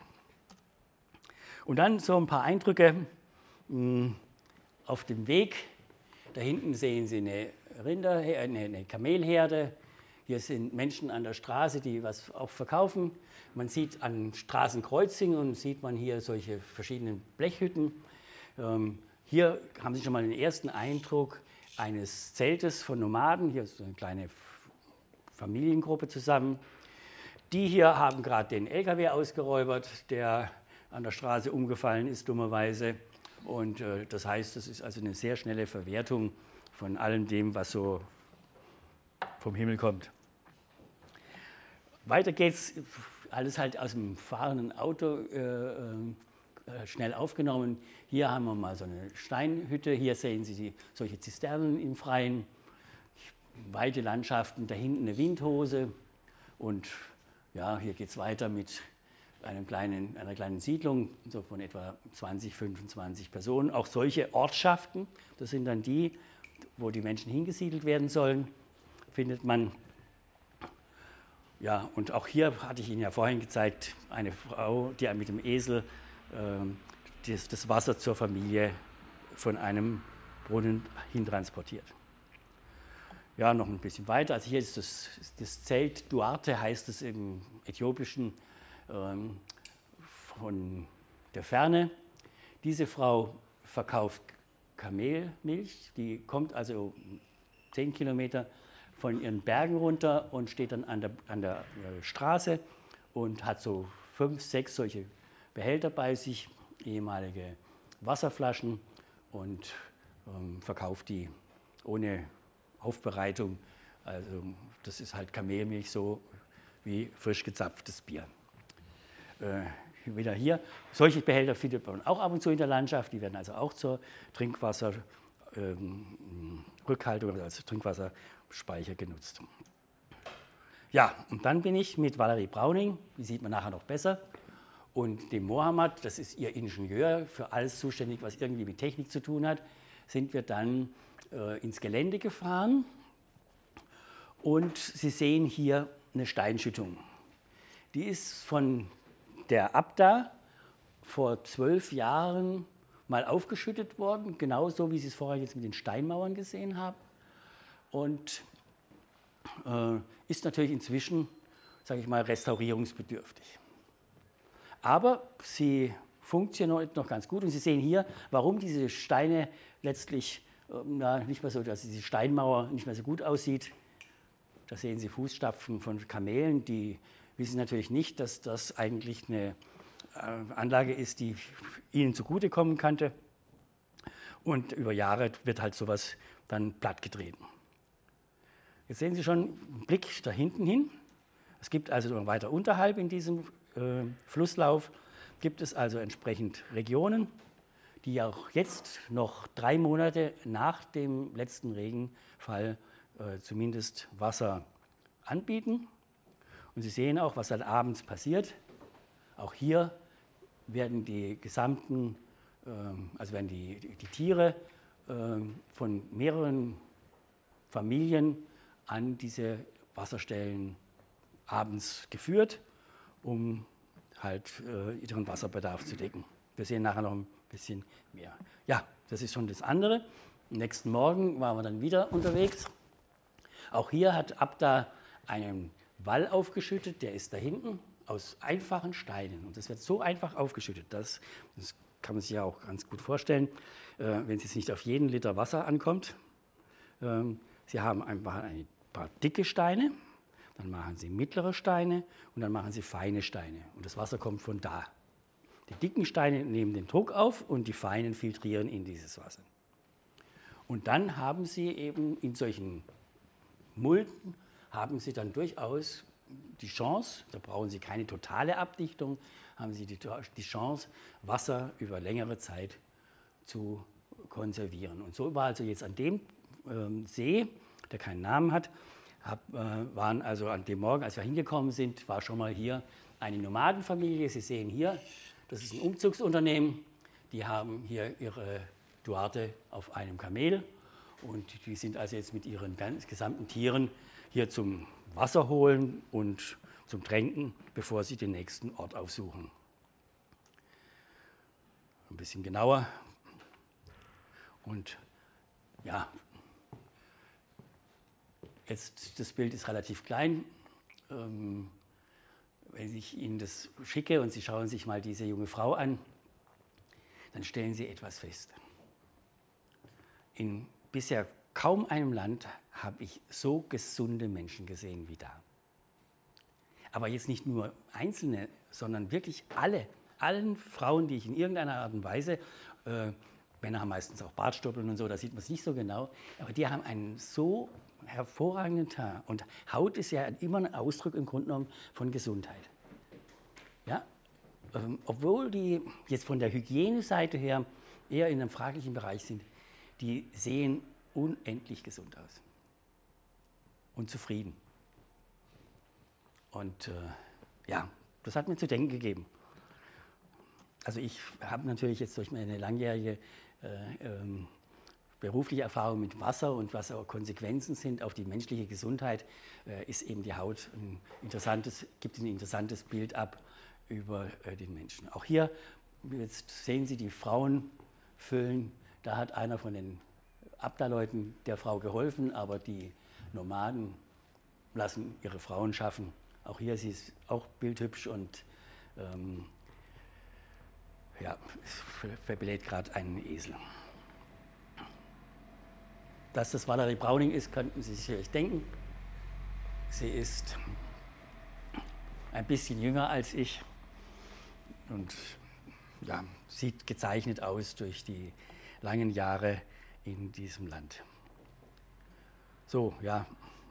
Und dann so ein paar Eindrücke mh, auf dem Weg. Da hinten sehen Sie eine, Rinder, eine, eine Kamelherde. Hier sind Menschen an der Straße, die was auch verkaufen. Man sieht an Straßenkreuzungen und sieht man hier solche verschiedenen Blechhütten. Ähm, hier haben Sie schon mal den ersten Eindruck eines Zeltes von Nomaden. Hier ist eine kleine Familiengruppe zusammen. Die hier haben gerade den L K W ausgeräubert, der an der Straße umgefallen ist, dummerweise. Und äh, das heißt, das ist also eine sehr schnelle Verwertung von allem dem, was so vom Himmel kommt. Weiter geht's, alles halt aus dem fahrenden Auto äh, äh, schnell aufgenommen. Hier haben wir mal so eine Steinhütte. Hier sehen Sie die, solche Zisternen im Freien. Weite Landschaften, da hinten eine Windhose. Und ja, hier geht es weiter mit einem kleinen, einer kleinen Siedlung, so von etwa zwanzig, fünfundzwanzig Personen. Auch solche Ortschaften, das sind dann die, wo die Menschen hingesiedelt werden sollen, findet man. Ja, und auch hier hatte ich Ihnen ja vorhin gezeigt, eine Frau, die mit dem Esel äh, das, das Wasser zur Familie von einem Brunnen hintransportiert. Ja, noch ein bisschen weiter. Also hier ist das, das Zelt Duarte, heißt es im Äthiopischen, ähm, von der Ferne. Diese Frau verkauft Kamelmilch, die kommt also zehn Kilometer von ihren Bergen runter und steht dann an der, an der Straße und hat so fünf, sechs solche Behälter bei sich, ehemalige Wasserflaschen, und ähm, verkauft die ohne Aufbereitung. Also das ist halt Kamelmilch, so wie frisch gezapftes Bier. Äh, wieder hier. Solche Behälter findet man auch ab und zu in der Landschaft. Die werden also auch zur Trinkwasserrückhaltung, ähm, also Trinkwasserspeicher genutzt. Ja, und dann bin ich mit Valerie Brauning, die sieht man nachher noch besser, und dem Mohammed, das ist ihr Ingenieur, für alles zuständig, was irgendwie mit Technik zu tun hat, sind wir dann äh, ins Gelände gefahren. Und Sie sehen hier eine Steinschüttung. Die ist von der Abda vor zwölf Jahren mal aufgeschüttet worden, genauso wie Sie es vorher jetzt mit den Steinmauern gesehen haben. Und äh, ist natürlich inzwischen, sage ich mal, restaurierungsbedürftig. Aber sie funktioniert noch ganz gut. Und Sie sehen hier, warum diese Steine letztlich äh, na, nicht mehr so, dass diese Steinmauer nicht mehr so gut aussieht. Da sehen Sie Fußstapfen von Kamelen, die wissen natürlich nicht, dass das eigentlich eine, Anlage ist, die ihnen zugutekommen könnte. Und über Jahre wird halt sowas dann plattgetreten. Jetzt sehen Sie schon einen Blick da hinten hin. Es gibt also noch weiter unterhalb in diesem äh, Flusslauf, gibt es also entsprechend Regionen, die auch jetzt noch drei Monate nach dem letzten Regenfall äh, zumindest Wasser anbieten. Und Sie sehen auch, was dann abends passiert. Auch hier werden die gesamten, äh, also werden die, die, die Tiere äh, von mehreren Familien an diese Wasserstellen abends geführt, um halt äh, ihren Wasserbedarf zu decken. Wir sehen nachher noch ein bisschen mehr. Ja, das ist schon das andere. Am nächsten Morgen waren wir dann wieder unterwegs. Auch hier hat Abda einen Wall aufgeschüttet, der ist da hinten aus einfachen Steinen. Und das wird so einfach aufgeschüttet, dass, das kann man sich ja auch ganz gut vorstellen, äh, wenn es jetzt nicht auf jeden Liter Wasser ankommt. Ähm, Sie haben einfach ein paar dicke Steine, dann machen Sie mittlere Steine und dann machen Sie feine Steine. Und das Wasser kommt von da. Die dicken Steine nehmen den Druck auf und die feinen filtrieren in dieses Wasser. Und dann haben Sie eben in solchen Mulden, haben Sie dann durchaus die Chance, da brauchen Sie keine totale Abdichtung, haben Sie die, die Chance, Wasser über längere Zeit zu konservieren. Und so war also jetzt an dem ähm, See, der keinen Namen hat, hab, äh, waren also an dem Morgen, als wir hingekommen sind, war schon mal hier eine Nomadenfamilie. Sie sehen hier, das ist ein Umzugsunternehmen, die haben hier ihre Duarte auf einem Kamel und die sind also jetzt mit ihren ganz gesamten Tieren hier zum Wasser holen und zum Tränken, bevor sie den nächsten Ort aufsuchen. Ein bisschen genauer. Und ja, jetzt das Bild ist relativ klein. Ähm, wenn ich Ihnen das schicke und Sie schauen sich mal diese junge Frau an, dann stellen Sie etwas fest. In bisher kaum einem Land habe ich so gesunde Menschen gesehen wie da. Aber jetzt nicht nur Einzelne, sondern wirklich alle, allen Frauen, die ich in irgendeiner Art und Weise, äh, Männer haben meistens auch Bartstoppeln und so, da sieht man es nicht so genau, aber die haben einen so hervorragenden Teint. Und Haut ist ja immer ein Ausdruck im Grunde genommen von Gesundheit. Ja? Ähm, obwohl die jetzt von der Hygieneseite her eher in einem fraglichen Bereich sind, die sehen unendlich gesund aus und zufrieden. Und äh, ja, das hat mir zu denken gegeben. Also ich habe natürlich jetzt durch meine langjährige äh, ähm, berufliche Erfahrung mit Wasser und was auch Konsequenzen sind auf die menschliche Gesundheit, äh, ist eben die Haut ein interessantes, gibt ein interessantes Bild ab über äh, den Menschen. Auch hier, jetzt sehen Sie die Frauen füllen, da hat einer von den Abda-Leuten der Frau geholfen, aber die Nomaden lassen ihre Frauen schaffen. Auch hier, sie ist auch bildhübsch und ähm, ja, verbelädt gerade einen Esel. Dass das Valerie Browning ist, könnten Sie sicherlich denken. Sie ist ein bisschen jünger als ich und ja, sieht gezeichnet aus durch die langen Jahre in diesem Land. So, ja.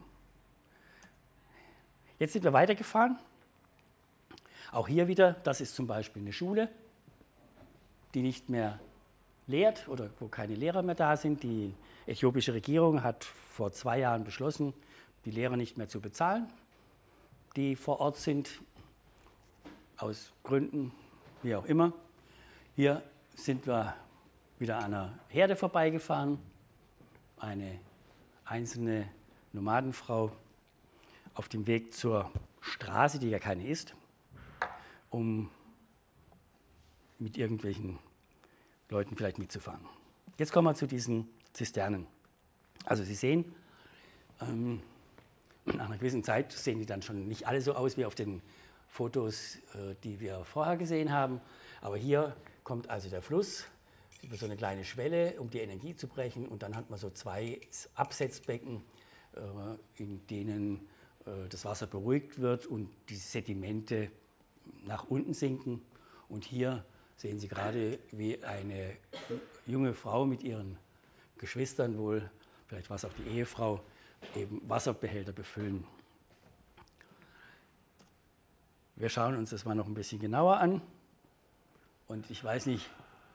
Jetzt sind wir weitergefahren. Auch hier wieder, das ist zum Beispiel eine Schule, die nicht mehr lehrt oder wo keine Lehrer mehr da sind. Die äthiopische Regierung hat vor zwei Jahren beschlossen, die Lehrer nicht mehr zu bezahlen, die vor Ort sind, aus Gründen, wie auch immer. Hier sind wir wieder an einer Herde vorbeigefahren, eine einzelne Nomadenfrau auf dem Weg zur Straße, die ja keine ist, um mit irgendwelchen Leuten vielleicht mitzufahren. Jetzt kommen wir zu diesen Zisternen. Also Sie sehen, ähm, nach einer gewissen Zeit sehen die dann schon nicht alle so aus wie auf den Fotos, äh, die wir vorher gesehen haben. Aber hier kommt also der Fluss über so eine kleine Schwelle, um die Energie zu brechen. Und dann hat man so zwei Absetzbecken, äh, in denen äh, das Wasser beruhigt wird und die Sedimente nach unten sinken. Und hier sehen Sie gerade, wie eine junge Frau mit ihren Geschwistern, wohl, vielleicht war es auch die Ehefrau, eben Wasserbehälter befüllen. Wir schauen uns das mal noch ein bisschen genauer an. Und ich weiß nicht,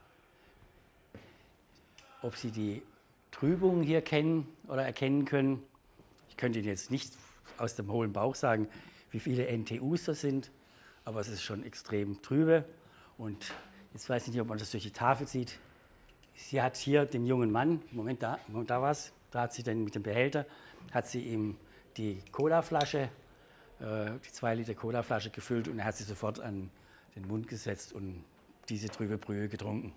ob Sie die Trübung hier kennen oder erkennen können. Ich könnte Ihnen jetzt nicht aus dem hohlen Bauch sagen, wie viele N T Us das sind, aber es ist schon extrem trübe. Und jetzt weiß ich nicht, ob man das durch die Tafel sieht. Sie hat hier dem jungen Mann, Moment, da, Moment, da war es, da hat sie dann mit dem Behälter, hat sie ihm die Colaflasche, äh, die zwei Liter Colaflasche gefüllt und er hat sie sofort an den Mund gesetzt und diese trübe Brühe getrunken.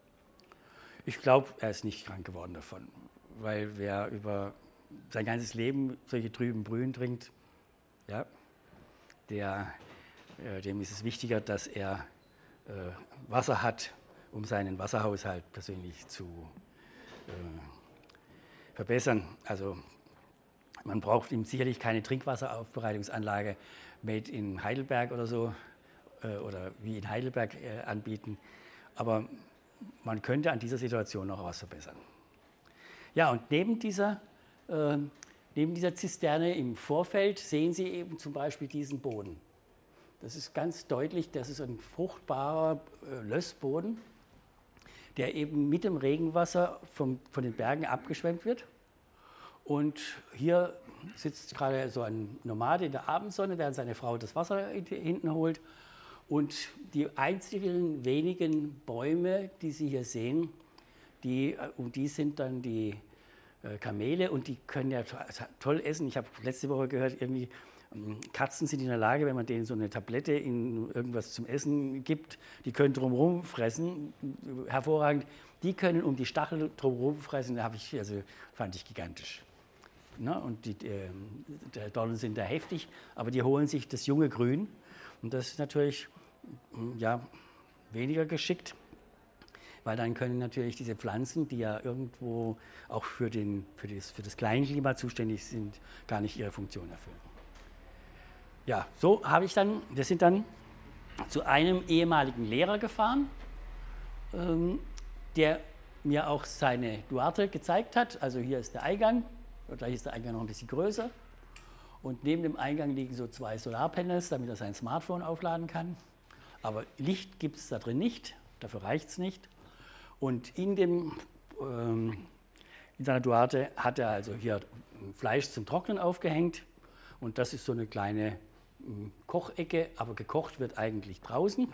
Ich glaube, er ist nicht krank geworden davon, weil wer über sein ganzes Leben solche trüben Brühen trinkt, ja, der, äh, dem ist es wichtiger, dass er äh, Wasser hat, um seinen Wasserhaushalt persönlich zu äh, verbessern. Also man braucht ihm sicherlich keine Trinkwasseraufbereitungsanlage made in Heidelberg oder so äh, oder wie in Heidelberg äh, anbieten, aber man könnte an dieser Situation noch was verbessern. Ja, und neben dieser, äh, neben dieser Zisterne im Vorfeld sehen Sie eben zum Beispiel diesen Boden. Das ist ganz deutlich, das ist ein fruchtbarer äh, Lössboden, der eben mit dem Regenwasser vom, von den Bergen abgeschwemmt wird. Und hier sitzt gerade so ein Nomade in der Abendsonne, während seine Frau das Wasser hinten holt. Und die einzigen wenigen Bäume, die Sie hier sehen, die, um die sind dann die äh, Kamele und die können ja to toll essen. Ich habe letzte Woche gehört, irgendwie ähm, Katzen sind in der Lage, wenn man denen so eine Tablette in irgendwas zum Essen gibt, die können drumherum fressen, hervorragend. Die können um die Stachel drumherum fressen, da habe ich, also, fand ich gigantisch. Na, und die äh, die Dornen sind da heftig, aber die holen sich das junge Grün. Und das ist natürlich ja, weniger geschickt, weil dann können natürlich diese Pflanzen, die ja irgendwo auch für, den, für, das, für das Kleinklima zuständig sind, gar nicht ihre Funktion erfüllen. Ja, so habe ich dann, wir sind dann zu einem ehemaligen Lehrer gefahren, ähm, der mir auch seine Duarte gezeigt hat. Also hier ist der Eingang, oder hier ist der Eingang noch ein bisschen größer. Und neben dem Eingang liegen so zwei Solarpanels, damit er sein Smartphone aufladen kann. Aber Licht gibt es da drin nicht, dafür reicht es nicht. Und in, dem, ähm, in seiner Duarte hat er also hier Fleisch zum Trocknen aufgehängt. Und das ist so eine kleine ähm, Kochecke, aber gekocht wird eigentlich draußen.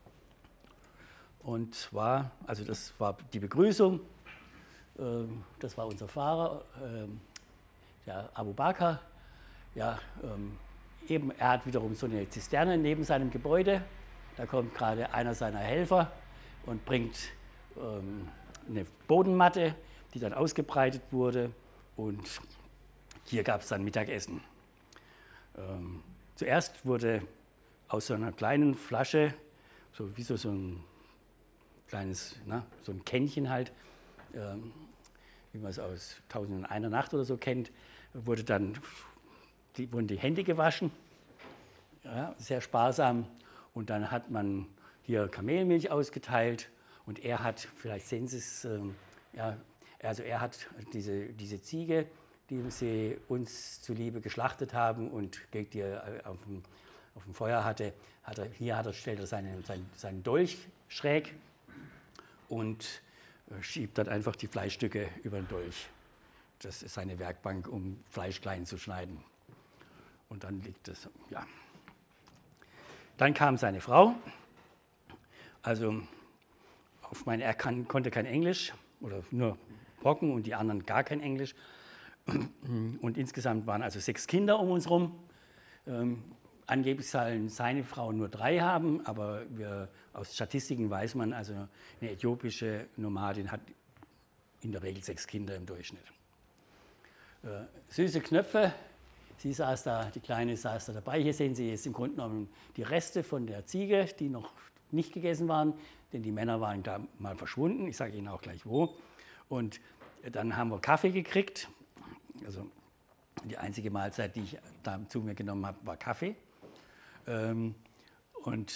Und zwar, also das war die Begrüßung, ähm, das war unser Fahrer, ähm, der Abu Bakr. Ja, ähm, eben, er hat wiederum so eine Zisterne neben seinem Gebäude. Da kommt gerade einer seiner Helfer und bringt ähm, eine Bodenmatte, die dann ausgebreitet wurde. Und hier gab es dann Mittagessen. Ähm, zuerst wurde aus so einer kleinen Flasche, so wie so, so ein kleines, na, so ein Kännchen halt, ähm, wie man es aus Tausend und einer Nacht oder so kennt, wurde dann Die, wurden die Hände gewaschen, ja, sehr sparsam. Und dann hat man hier Kamelmilch ausgeteilt. Und er hat, vielleicht sehen Sie es, äh, ja, also er hat diese, diese Ziege, die sie uns zuliebe geschlachtet haben und gegen die er auf dem, auf dem Feuer hatte, hat er, hier hat er, stellt er seinen, seinen, seinen Dolch schräg und äh, schiebt dann einfach die Fleischstücke über den Dolch. Das ist seine Werkbank, um Fleisch klein zu schneiden. Und dann liegt es, ja. Dann kam seine Frau. Also, auf meine, er kann, konnte kein Englisch oder nur Brocken und die anderen gar kein Englisch. Und insgesamt waren also sechs Kinder um uns herum. Ähm, angeblich sollen seine Frau nur drei haben, aber wir, aus Statistiken weiß man, also eine äthiopische Nomadin hat in der Regel sechs Kinder im Durchschnitt. Äh, süße Knöpfe. Sie saß da, die Kleine saß da dabei. Hier sehen Sie jetzt im Grunde genommen die Reste von der Ziege, die noch nicht gegessen waren, denn die Männer waren da mal verschwunden. Ich sage Ihnen auch gleich wo. Und dann haben wir Kaffee gekriegt. Also die einzige Mahlzeit, die ich da zu mir genommen habe, war Kaffee. Und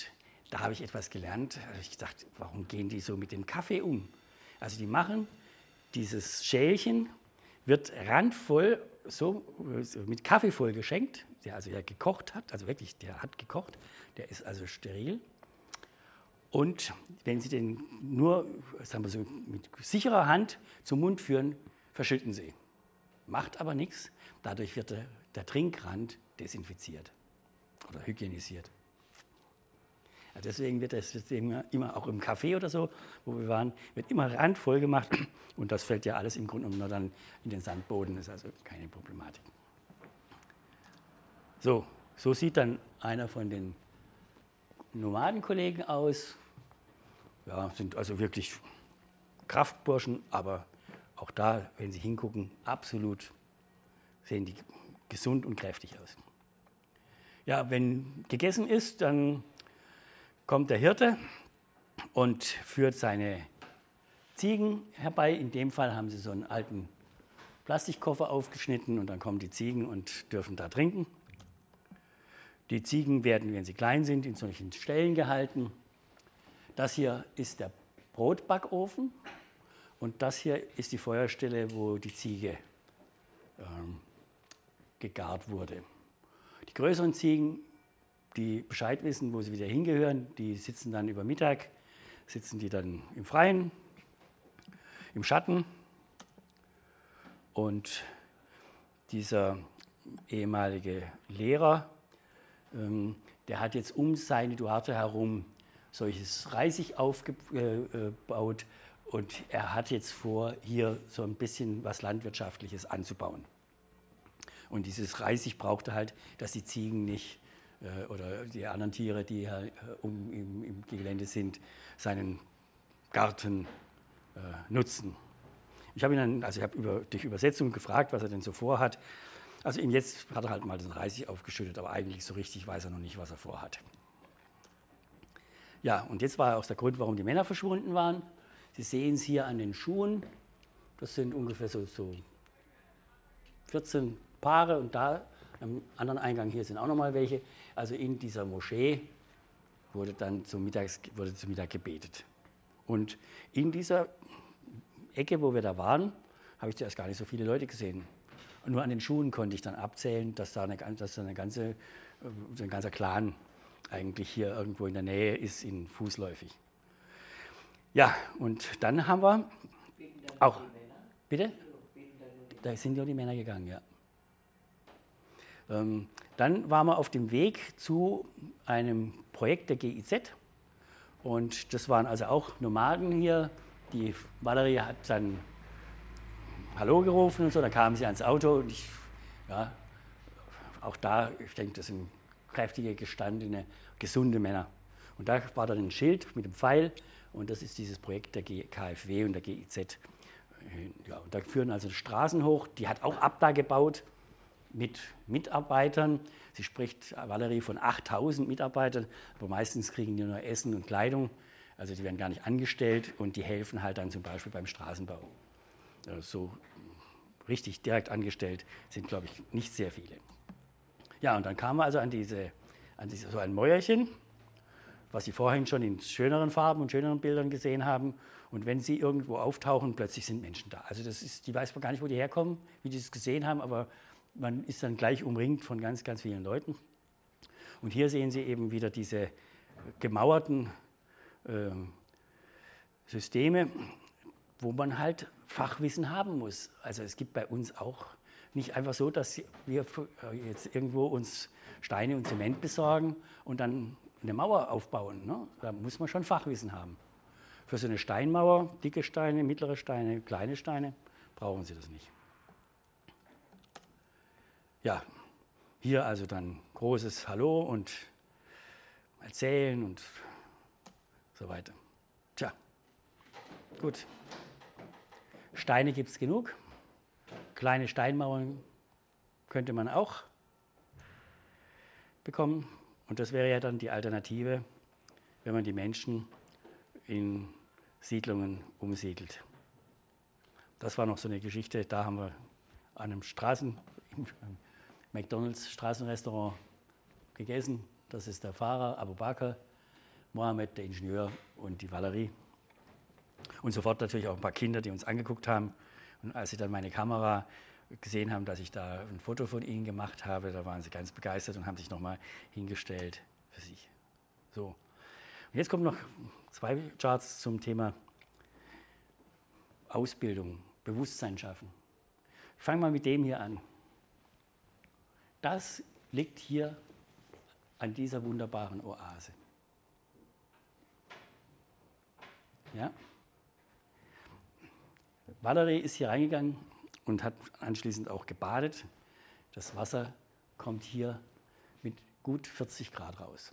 da habe ich etwas gelernt. Ich dachte, warum gehen die so mit dem Kaffee um? Also die machen dieses Schälchen, wird randvoll, so, so mit Kaffee voll geschenkt, der also ja gekocht hat, also wirklich, der hat gekocht, der ist also steril. Und wenn Sie den nur, sagen wir so, mit sicherer Hand zum Mund führen, verschütten Sie. Macht aber nichts, dadurch wird der, der Trinkrand desinfiziert oder hygienisiert. Ja, deswegen wird das immer, immer auch im Café oder so, wo wir waren, wird immer randvoll gemacht und das fällt ja alles im Grunde genommen nur dann in den Sandboden, das ist also keine Problematik. So, so sieht dann einer von den Nomadenkollegen aus. Ja, sind also wirklich Kraftburschen, aber auch da, wenn Sie hingucken, absolut sehen die gesund und kräftig aus. Ja, wenn gegessen ist, dann kommt der Hirte und führt seine Ziegen herbei. In dem Fall haben sie so einen alten Plastikkoffer aufgeschnitten und dann kommen die Ziegen und dürfen da trinken. Die Ziegen werden, wenn sie klein sind, in solchen Ställen gehalten. Das hier ist der Brotbackofen und das hier ist die Feuerstelle, wo die Ziege ähm, gegart wurde. Die größeren Ziegen, die Bescheid wissen, wo sie wieder hingehören, die sitzen dann über Mittag, sitzen die dann im Freien, im Schatten. Und dieser ehemalige Lehrer, ähm, der hat jetzt um seine Duarte herum solches Reisig aufgebaut und er hat jetzt vor, hier so ein bisschen was Landwirtschaftliches anzubauen. Und dieses Reisig brauchte halt, dass die Ziegen nicht äh, oder die anderen Tiere, die ja äh, um, im, im Gelände sind, seinen Garten äh, nutzen. Ich habe ihn dann, also ich habe über, durch Übersetzung gefragt, was er denn so vorhat. Also ihm jetzt hat er halt mal den Reisig aufgeschüttet, aber eigentlich so richtig weiß er noch nicht, was er vorhat. Ja, und jetzt war auch der Grund, warum die Männer verschwunden waren. Sie sehen es hier an den Schuhen. Das sind ungefähr so, so vierzehn Paare und da am anderen Eingang hier sind auch noch mal welche. Also in dieser Moschee wurde dann zum, Mittags, wurde zum Mittag gebetet. Und in dieser Ecke, wo wir da waren, habe ich zuerst gar nicht so viele Leute gesehen. Und nur an den Schuhen konnte ich dann abzählen, dass da, eine, dass da eine ganze, ein ganzer Clan eigentlich hier irgendwo in der Nähe ist, in fußläufig. Ja, und dann haben wir auch, bitte? Da sind ja die Männer gegangen, ja. Ähm, dann waren wir auf dem Weg zu einem Projekt der G I Z und das waren also auch Nomaden hier. Die Valerie hat dann Hallo gerufen und so, dann kamen sie ans Auto und ich, ja, auch da, ich denke, das sind kräftige, gestandene, gesunde Männer. Und da war dann ein Schild mit dem Pfeil und das ist dieses Projekt der K f W und der G I Z. Ja, und da führen also Straßen hoch, die hat auch Abda gebaut mit Mitarbeitern. Sie spricht, Valerie, von achttausend Mitarbeitern, aber meistens kriegen die nur Essen und Kleidung. Also die werden gar nicht angestellt und die helfen halt dann zum Beispiel beim Straßenbau. So richtig direkt angestellt sind, glaube ich, nicht sehr viele. Ja, und dann kamen wir also an, diese, an diese, so ein Mäuerchen, was Sie vorhin schon in schöneren Farben und schöneren Bildern gesehen haben. Und wenn sie irgendwo auftauchen, plötzlich sind Menschen da. Also das ist, die weiß man gar nicht, wo die herkommen, wie die es gesehen haben, aber man ist dann gleich umringt von ganz, ganz vielen Leuten. Und hier sehen Sie eben wieder diese gemauerten äh, Systeme, wo man halt Fachwissen haben muss. Also es gibt bei uns auch nicht einfach so, dass wir jetzt irgendwo uns Steine und Zement besorgen und dann eine Mauer aufbauen. Ne? Da muss man schon Fachwissen haben. Für so eine Steinmauer, dicke Steine, mittlere Steine, kleine Steine, brauchen Sie das nicht. Ja, hier also dann großes Hallo und erzählen und so weiter. Tja, gut. Steine gibt es genug. Kleine Steinmauern könnte man auch bekommen. Und das wäre ja dann die Alternative, wenn man die Menschen in Siedlungen umsiedelt. Das war noch so eine Geschichte. Da haben wir an einem Straßen, im McDonald's Straßenrestaurant gegessen. Das ist der Fahrer, Abu Bakr. Mohammed, der Ingenieur und die Valerie. Und sofort natürlich auch ein paar Kinder, die uns angeguckt haben. Und als sie dann meine Kamera gesehen haben, dass ich da ein Foto von ihnen gemacht habe, da waren sie ganz begeistert und haben sich nochmal hingestellt für sich. So. Und jetzt kommen noch zwei Charts zum Thema Ausbildung, Bewusstsein schaffen. Ich fange mal mit dem hier an. Das liegt hier an dieser wunderbaren Oase. Ja? Valerie ist hier reingegangen und hat anschließend auch gebadet. Das Wasser kommt hier mit gut vierzig Grad raus.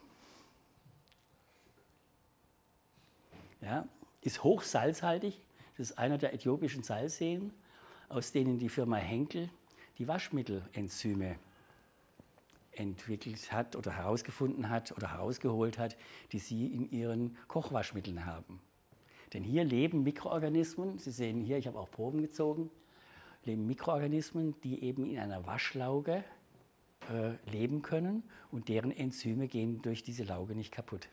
Ja? Ist hochsalzhaltig. Das ist einer der äthiopischen Salzseen, aus denen die Firma Henkel die Waschmittelenzyme entwickelt hat oder herausgefunden hat oder herausgeholt hat, die sie in ihren Kochwaschmitteln haben. Denn hier leben Mikroorganismen, Sie sehen hier, ich habe auch Proben gezogen, leben Mikroorganismen, die eben in einer Waschlauge äh, leben können und deren Enzyme gehen durch diese Lauge nicht kaputt.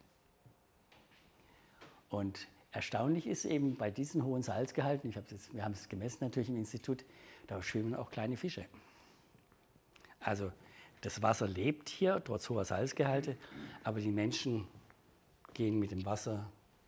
Und erstaunlich ist eben bei diesen hohen Salzgehalten, ich hab das, wir haben es gemessen natürlich im Institut, da schwimmen auch kleine Fische. Also das Wasser lebt hier, trotz hoher Salzgehalte, aber die Menschen gehen mit dem Wasser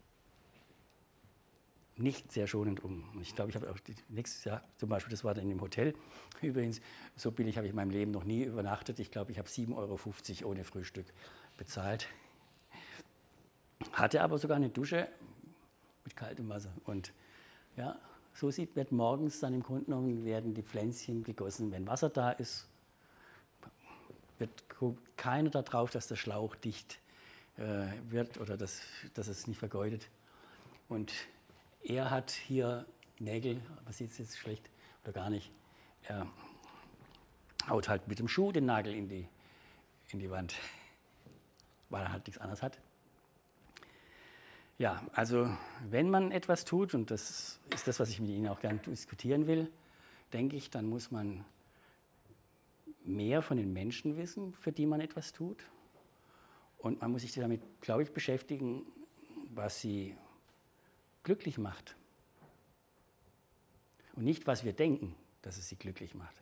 nicht sehr schonend um. Und ich glaube, ich habe auch nächstes Jahr, zum Beispiel, das war dann im Hotel, übrigens, so billig habe ich in meinem Leben noch nie übernachtet. Ich glaube, ich habe sieben Euro fünfzig ohne Frühstück bezahlt. Hatte aber sogar eine Dusche mit kaltem Wasser. Und ja, so sieht, wird morgens dann im Grunde genommen, werden die Pflänzchen gegossen. Wenn Wasser da ist, wird keiner darauf, dass der Schlauch dicht äh, wird oder dass, dass es nicht vergeudet. Und er hat hier Nägel, man sieht es jetzt schlecht oder gar nicht. Er haut halt mit dem Schuh den Nagel in die, in die Wand, weil er halt nichts anderes hat. Ja, also wenn man etwas tut, und das ist das, was ich mit Ihnen auch gerne diskutieren will, denke ich, dann muss man mehr von den Menschen wissen, für die man etwas tut. Und man muss sich damit, glaube ich, beschäftigen, was sie glücklich macht. Und nicht, was wir denken, dass es sie glücklich macht.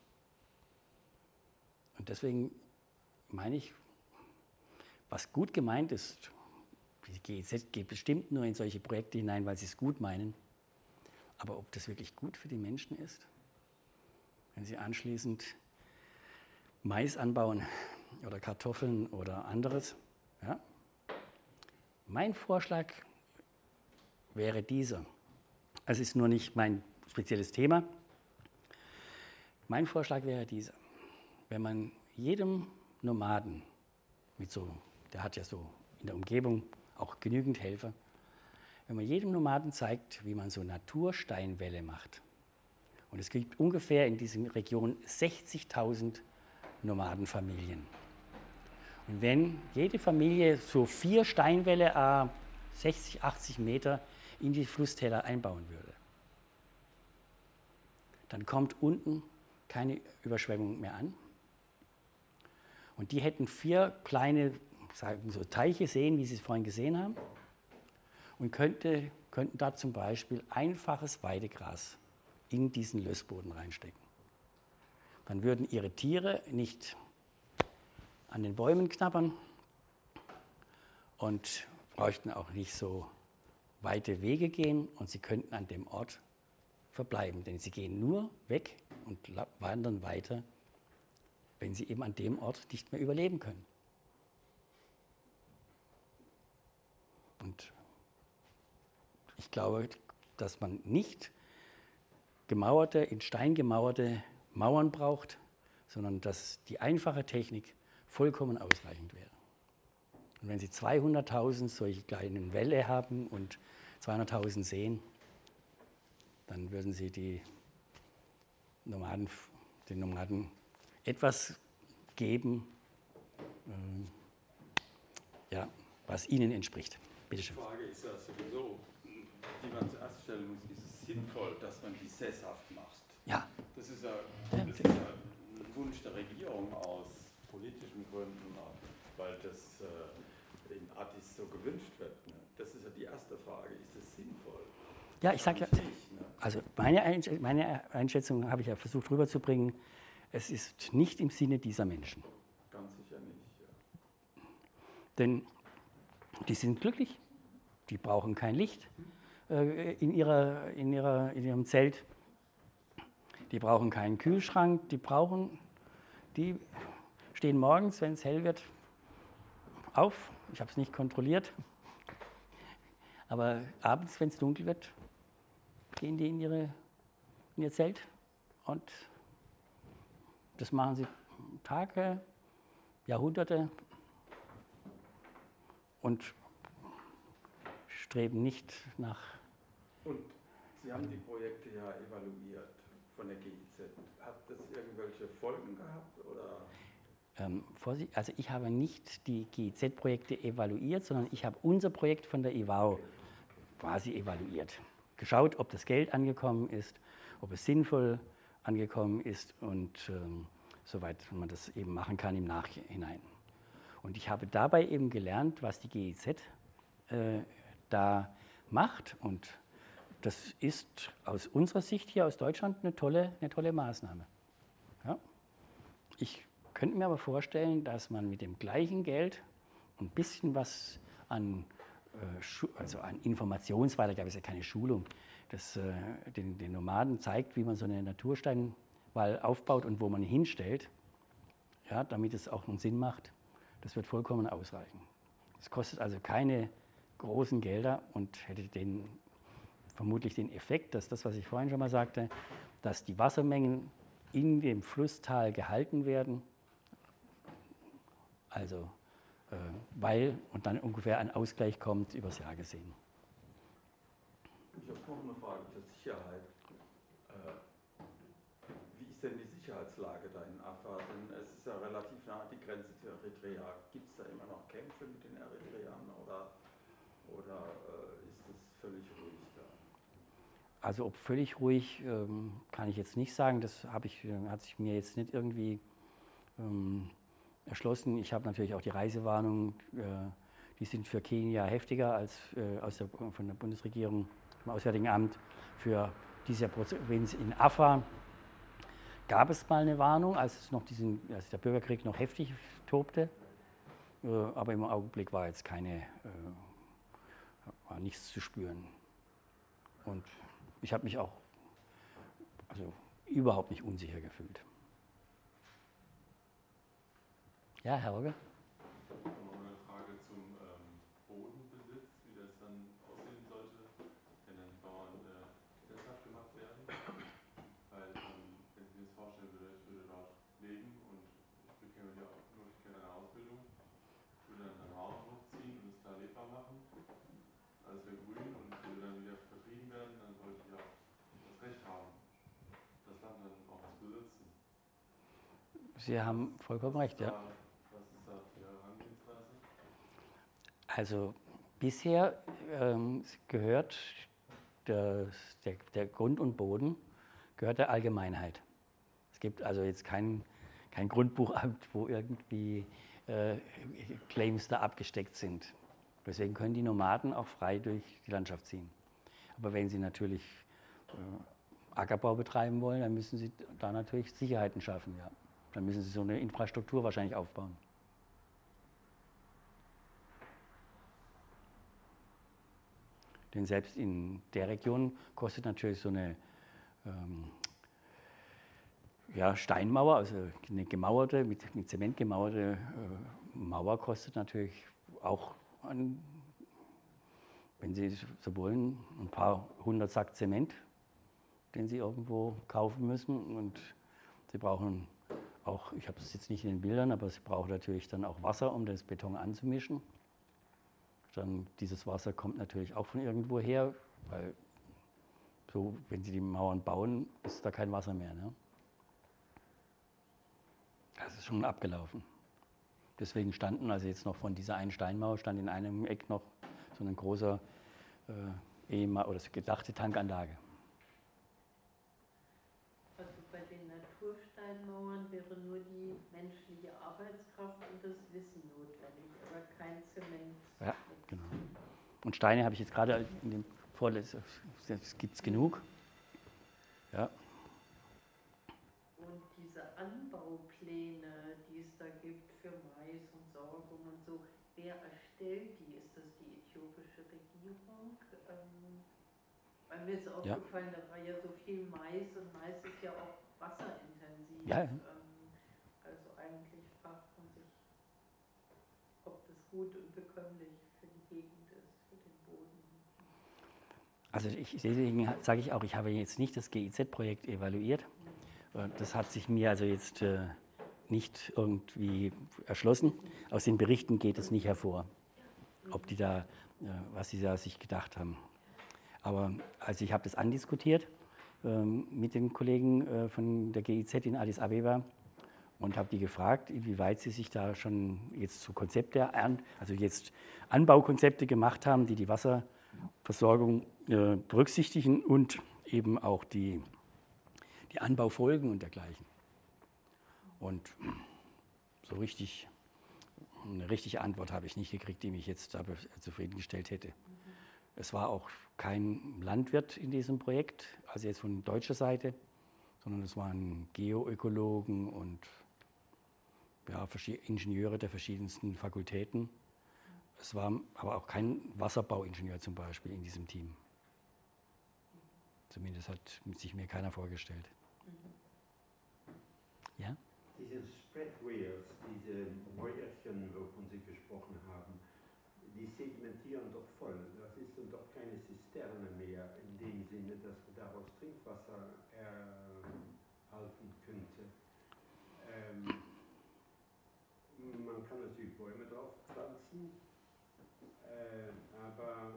Und deswegen meine ich, was gut gemeint ist, die G E Z geht bestimmt nur in solche Projekte hinein, weil sie es gut meinen. Aber ob das wirklich gut für die Menschen ist, wenn sie anschließend Mais anbauen oder Kartoffeln oder anderes. Ja? Mein Vorschlag wäre dieser. Es ist nur nicht mein spezielles Thema. Mein Vorschlag wäre dieser. Wenn man jedem Nomaden, mit so, der hat ja so in der Umgebung auch genügend Helfer, wenn man jedem Nomaden zeigt, wie man so Natursteinwälle macht. Und es gibt ungefähr in dieser Region sechzigtausend Nomadenfamilien. Und wenn jede Familie so vier Steinwälle à sechzig, achtzig Meter in die Flusstäler einbauen würde, dann kommt unten keine Überschwemmung mehr an. Und die hätten vier kleine, sagen wir so, Teiche, Seen, wie Sie es vorhin gesehen haben, und könnte, könnten da zum Beispiel einfaches Weidegras in diesen Lössboden reinstecken. Dann würden ihre Tiere nicht an den Bäumen knabbern und bräuchten auch nicht so weite Wege gehen und sie könnten an dem Ort verbleiben, denn sie gehen nur weg und wandern weiter, wenn sie eben an dem Ort nicht mehr überleben können. Und ich glaube, dass man nicht gemauerte, in Stein gemauerte Mauern braucht, sondern dass die einfache Technik vollkommen ausreichend wäre. Und wenn Sie zweihunderttausend solche kleinen Wälle haben und zweihunderttausend Seen, dann würden Sie die Nomaden, den Nomaden etwas geben, äh, ja, was ihnen entspricht. Bitte schön.
Die Frage ist ja sowieso, die man zuerst stellen muss, ist es sinnvoll, dass man die sesshaft macht?
Ja.
Das ist ja, das ist ja ein Wunsch der Regierung aus politischen Gründen, weil das äh, in Addis so gewünscht wird. Ne? Das ist ja die erste Frage, ist das sinnvoll?
Ja, ich sage ja,
Nicht, ne?
also meine, Einsch meine Einschätzung habe ich ja versucht rüberzubringen, es ist nicht im Sinne dieser Menschen.
Ganz sicher nicht. Ja.
Denn die sind glücklich, die brauchen kein Licht äh, in, ihrer, in, ihrer, in ihrem Zelt, die brauchen keinen Kühlschrank, die brauchen, die stehen morgens, wenn es hell wird, auf. Ich habe es nicht kontrolliert, aber abends, wenn es dunkel wird, gehen die in, ihre, in ihr Zelt und das machen sie Tage, Jahrhunderte und streben nicht nach.
Und Sie haben die Projekte ja evaluiert von der G I Z. Hat das irgendwelche Folgen gehabt? Oder?
Ähm, Vorsicht, also ich habe nicht die G I Z-Projekte evaluiert, sondern ich habe unser Projekt von der I W A U quasi evaluiert. Geschaut, ob das Geld angekommen ist, ob es sinnvoll angekommen ist und ähm, soweit man das eben machen kann im Nachhinein. Und ich habe dabei eben gelernt, was die G I Z äh, da macht. Und das ist aus unserer Sicht hier aus Deutschland eine tolle, eine tolle Maßnahme. Ja? Ich könnte mir aber vorstellen, dass man mit dem gleichen Geld ein bisschen was an, äh, also an Informationsweitergabe, ist ja keine Schulung, das äh, den, den Nomaden zeigt, wie man so eine Natursteinwall aufbaut und wo man ihn hinstellt, ja, damit es auch einen Sinn macht. Das wird vollkommen ausreichen. Es kostet also keine großen Gelder und hätte den, vermutlich den Effekt, dass das, was ich vorhin schon mal sagte, dass die Wassermengen in dem Flusstal gehalten werden, also äh, weil und dann ungefähr ein Ausgleich kommt übers Jahr gesehen.
Ich habe noch eine Frage zur Sicherheit. Äh, wie ist denn die Sicherheitslage da in Afar? Denn es ist ja relativ nah an die Grenze zu Eritrea. Gibt es da immer noch Kämpfe mit den Eritreanern oder, oder äh, ist es völlig ruhig da?
Also ob völlig ruhig, ähm, kann ich jetzt nicht sagen. Das habe ich, äh, hat sich mir jetzt nicht irgendwie ähm, erschlossen. Ich habe natürlich auch die Reisewarnungen, äh, die sind für Kenia heftiger als äh, aus der, von der Bundesregierung, vom Auswärtigen Amt. Für diese Provinz in Afar gab es mal eine Warnung, als, es noch diesen, als der Bürgerkrieg noch heftig tobte. Äh, aber im Augenblick war jetzt keine, äh, war nichts zu spüren. Und ich habe mich auch also überhaupt nicht unsicher gefühlt. Ja, Herr Rogge?
Noch eine Frage zum ähm, Bodenbesitz, wie das dann aussehen sollte, wenn dann die Bauern äh, sesshaft gemacht werden. Weil, ähm, wenn ich mir das vorstellen würde, ich würde dort leben und ich bekäme die Möglichkeit einer Ausbildung, würde dann ein Haus hochziehen und es da lebbar machen. Alles wäre grün und ich würde dann wieder vertrieben werden, dann sollte ich ja das Recht haben, das Land dann auch zu besitzen.
Sie haben vollkommen recht, ja. Also bisher ähm, gehört das, der, der Grund und Boden gehört der Allgemeinheit. Es gibt also jetzt kein, kein Grundbuchamt, wo irgendwie äh, Claims da abgesteckt sind. Deswegen können die Nomaden auch frei durch die Landschaft ziehen. Aber wenn sie natürlich äh, Ackerbau betreiben wollen, dann müssen sie da natürlich Sicherheiten schaffen. Ja. Dann müssen sie so eine Infrastruktur wahrscheinlich aufbauen. Denn selbst in der Region kostet natürlich so eine ähm, ja, Steinmauer, also eine gemauerte, mit, mit Zement gemauerte äh, Mauer kostet natürlich auch, an, wenn Sie so wollen, ein paar hundert Sack Zement, den Sie irgendwo kaufen müssen. Und Sie brauchen auch, ich habe es jetzt nicht in den Bildern, aber Sie brauchen natürlich dann auch Wasser, um das Beton anzumischen. Dann dieses Wasser kommt natürlich auch von irgendwo her, weil so, wenn Sie die Mauern bauen, ist da kein Wasser mehr. Ne? Das ist schon abgelaufen. Deswegen standen also jetzt noch von dieser einen Steinmauer, stand in einem Eck noch so ein großer äh, Ehemal- oder so gedachte Tankanlage.
Also bei den Natursteinmauern wäre nur die menschliche Arbeitskraft und das Wissen notwendig, aber kein Zement.
Und Steine habe ich jetzt gerade in dem Vorlesung, das gibt es genug. Ja.
Und diese Anbaupläne, die es da gibt für Mais und Sorghum und so, wer erstellt die? Ist das die äthiopische Regierung? Ähm, weil mir ist aufgefallen, ja. Da war ja so viel Mais und Mais ist ja auch wasserintensiv.
Ja.
Ähm, also eigentlich fragt man sich, ob das gut und bekömmlich für die Gegend ist, für den Boden.
Also ich, deswegen sage ich auch, ich habe jetzt nicht das G I Z-Projekt evaluiert. Das hat sich mir also jetzt äh, nicht irgendwie erschlossen. Aus den Berichten geht es nicht hervor, ob die da, äh, was sie da sich gedacht haben. Aber also ich habe das andiskutiert ähm, mit den Kollegen äh, von der G I Z in Addis Abeba und habe die gefragt, inwieweit sie sich da schon jetzt zu Konzepte, also jetzt Anbaukonzepte gemacht haben, die die Wasserversorgung äh, berücksichtigen und eben auch die, die Anbaufolgen und dergleichen. Und so richtig, eine richtige Antwort habe ich nicht gekriegt, die mich jetzt aber zufriedengestellt hätte. Es war auch kein Landwirt in diesem Projekt, also jetzt von deutscher Seite, sondern es waren Geoökologen und ja, Ingenieure der verschiedensten Fakultäten. Es war aber auch kein Wasserbauingenieur zum Beispiel in diesem Team. Zumindest hat sich mir keiner vorgestellt. Ja?
Diese Spreadwheels, diese Mäuerchen, wovon Sie gesprochen haben, die sedimentieren doch voll. Das ist dann doch keine Zisterne mehr, in dem Sinne, dass wir daraus Trinkwasser erhalten könnte. Ähm, man kann natürlich Bäume drauf pflanzen, äh, aber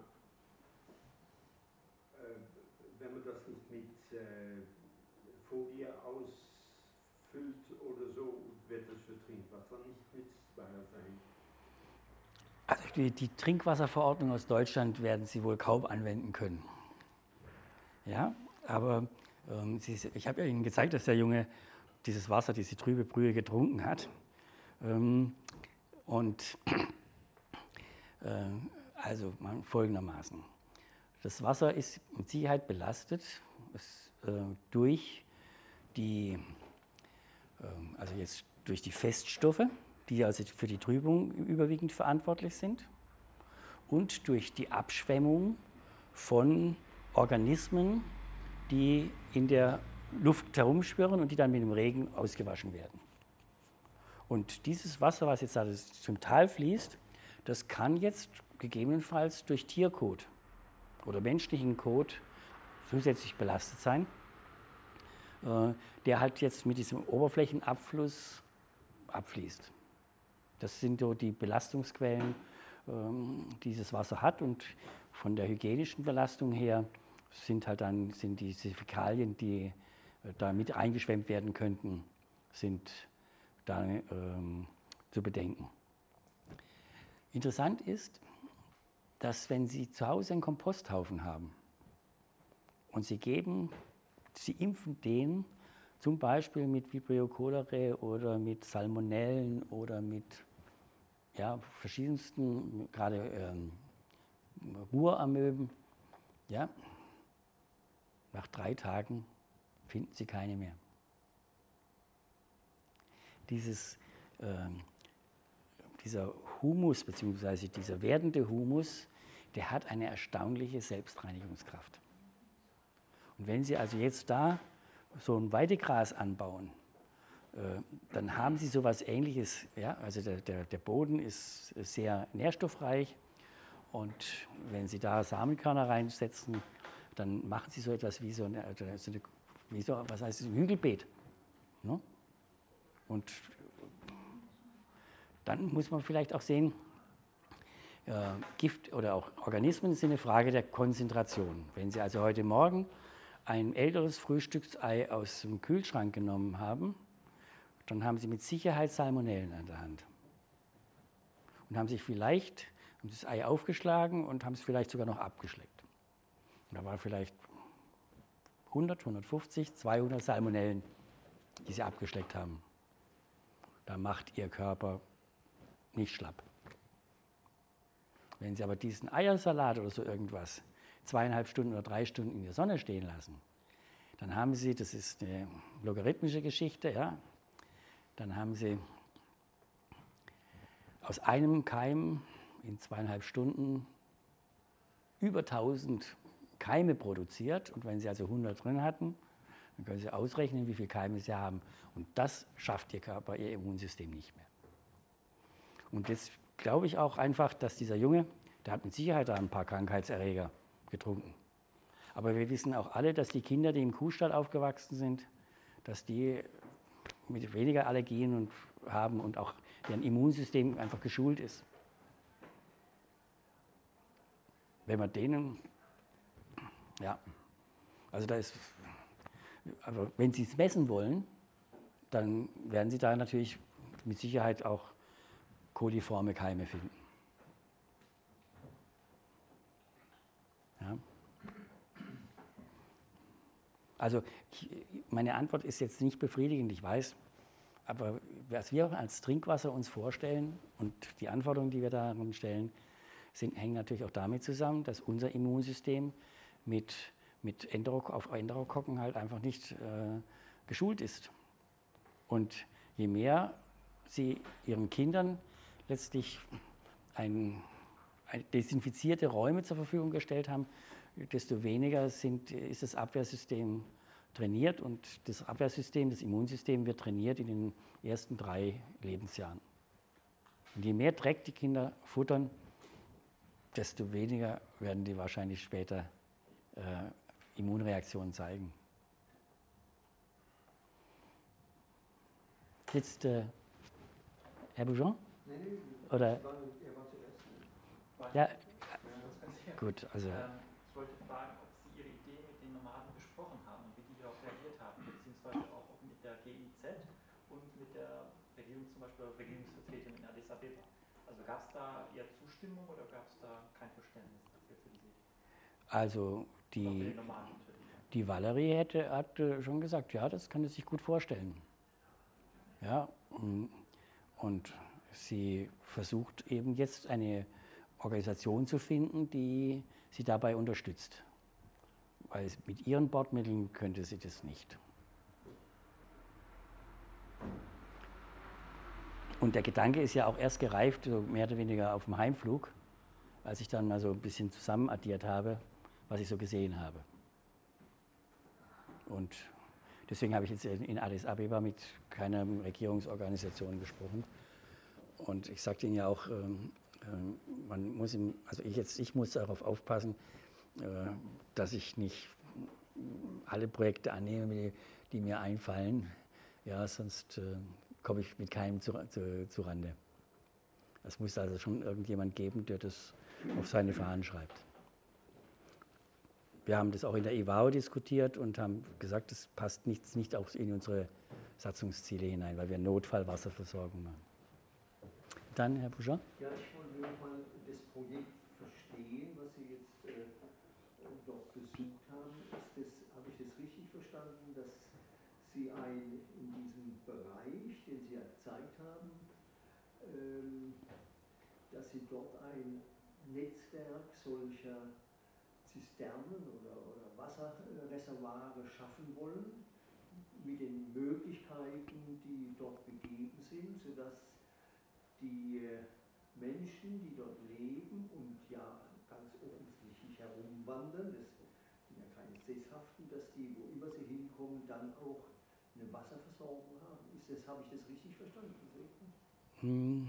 äh, wenn man das nicht mit äh, Folie ausfüllt oder so, wird es für Trinkwasser nicht nützbar sein.
Also die, die Trinkwasserverordnung aus Deutschland werden Sie wohl kaum anwenden können. Ja, aber ähm, Sie, ich habe ja Ihnen gezeigt, dass der Junge dieses Wasser, diese trübe Brühe getrunken hat. Ähm, und äh, also folgendermaßen. Das Wasser ist mit Sicherheit belastet es, äh, durch die, äh, also jetzt durch die Feststoffe, die also für die Trübung überwiegend verantwortlich sind, und durch die Abschwemmung von Organismen, die in der Luft herumschwirren und die dann mit dem Regen ausgewaschen werden. Und dieses Wasser, was jetzt da zum Tal fließt, das kann jetzt gegebenenfalls durch Tierkot oder menschlichen Kot zusätzlich belastet sein, äh, der halt jetzt mit diesem Oberflächenabfluss abfließt. Das sind so die Belastungsquellen, ähm, die dieses Wasser hat, und von der hygienischen Belastung her sind halt dann sind diese Fäkalien, die äh, da mit eingeschwemmt werden könnten, sind da ähm, zu bedenken. Interessant ist, dass wenn Sie zu Hause einen Komposthaufen haben und Sie geben, Sie impfen den zum Beispiel mit Vibrio cholerae oder mit Salmonellen oder mit ja, verschiedensten, gerade ähm, Ruhramöben, ja, nach drei Tagen finden Sie keine mehr. Dieses, äh, dieser Humus bzw. dieser werdende Humus, der hat eine erstaunliche Selbstreinigungskraft. Und wenn Sie also jetzt da so ein Weidegras anbauen, äh, dann haben Sie sowas Ähnliches. Ja? Also der, der, der Boden ist sehr nährstoffreich, und wenn Sie da Samenkörner reinsetzen, dann machen Sie so etwas wie so eine, so eine wie so, was heißt das, ein Hügelbeet. Ne? Und dann muss man vielleicht auch sehen, äh, Gift oder auch Organismen sind eine Frage der Konzentration. Wenn Sie also heute Morgen ein älteres Frühstücksei aus dem Kühlschrank genommen haben, dann haben Sie mit Sicherheit Salmonellen an der Hand. Und haben sich vielleicht haben das Ei aufgeschlagen und haben es vielleicht sogar noch abgeschleckt. Und da war vielleicht hundert, hundertfünfzig, zweihundert Salmonellen, die Sie abgeschleckt haben. Da macht Ihr Körper nicht schlapp. Wenn Sie aber diesen Eiersalat oder so irgendwas zweieinhalb Stunden oder drei Stunden in der Sonne stehen lassen, dann haben Sie, das ist eine logarithmische Geschichte, ja, dann haben Sie aus einem Keim in zweieinhalb Stunden über tausend Keime produziert. Und wenn Sie also hundert drin hatten, dann können Sie ausrechnen, wie viele Keime Sie haben. Und das schafft Ihr Körper, Ihr Immunsystem nicht mehr. Und das glaube ich auch einfach, dass dieser Junge, der hat mit Sicherheit ein paar Krankheitserreger getrunken. Aber wir wissen auch alle, dass die Kinder, die im Kuhstall aufgewachsen sind, dass die mit weniger Allergien und haben und auch deren Immunsystem einfach geschult ist. Wenn man denen, ja, also da ist, aber wenn Sie es messen wollen, dann werden Sie da natürlich mit Sicherheit auch koliforme Keime finden. Ja. Also ich, meine Antwort ist jetzt nicht befriedigend, ich weiß, aber was wir als Trinkwasser uns vorstellen und die Anforderungen, die wir daran stellen, sind, hängen natürlich auch damit zusammen, dass unser Immunsystem mit, mit Enterok, auf Enterokokken halt einfach nicht äh, geschult ist. Und je mehr Sie Ihren Kindern letztlich ein, ein desinfizierte Räume zur Verfügung gestellt haben, desto weniger sind, ist das Abwehrsystem trainiert und das Abwehrsystem, das Immunsystem wird trainiert in den ersten drei Lebensjahren. Und je mehr Dreck die Kinder futtern, desto weniger werden die wahrscheinlich später äh, Immunreaktionen zeigen. Jetzt äh, Herr Boujon?
Nee, nee,
Oder?
er war, er war zuerst.
Ja, gut, also.
Ähm, ich wollte fragen, ob Sie Ihre Idee mit den Nomaden besprochen haben und wie die darauf reagiert haben, beziehungsweise auch mit der G I Z und mit der Regierung, zum Beispiel Regierungsvertretung in Addis Abeba. Also gab es da eher Zustimmung oder gab es da kein Verständnis dafür für diese Idee?
Also die, die Valerie hätte, hat schon gesagt, ja, das kann sie sich gut vorstellen. Ja, und, und sie versucht eben jetzt eine Organisation zu finden, die sie dabei unterstützt. Weil mit ihren Bordmitteln könnte sie das nicht. Und der Gedanke ist ja auch erst gereift, so mehr oder weniger auf dem Heimflug, als ich dann mal so ein bisschen zusammenaddiert habe, was ich so gesehen habe. Und deswegen habe ich jetzt in Addis Abeba mit keiner Regierungsorganisation gesprochen. Und ich sagte Ihnen ja auch, ähm, äh, man muss im, also ich jetzt, ich muss darauf aufpassen, äh, dass ich nicht alle Projekte annehme, die, die mir einfallen. Ja, sonst äh, komme ich mit keinem zu, zu, zu Rande. Es muss also schon irgendjemand geben, der das auf seine Fahnen schreibt. Wir haben das auch in der I W A O diskutiert und haben gesagt, das passt nichts nicht auch in unsere Satzungsziele hinein, weil wir Notfallwasserversorgung machen. Dann, Herr Boujon?
Ja, ich wollte nur mal das Projekt verstehen, was Sie jetzt äh, dort besucht haben. Ist das, habe ich das richtig verstanden, dass Sie ein, in diesem Bereich, den Sie ja gezeigt haben, ähm, dass Sie dort ein Netzwerk solcher Zisternen oder, oder Wasserreservoire schaffen wollen, mit den Möglichkeiten, die dort gegeben sind, sodass die Menschen, die dort leben und ja ganz offensichtlich herumwandern, das sind ja keine Sesshaften, dass die, wo immer sie hinkommen, dann auch eine Wasserversorgung haben. Ist das, habe ich das richtig verstanden?
Hm,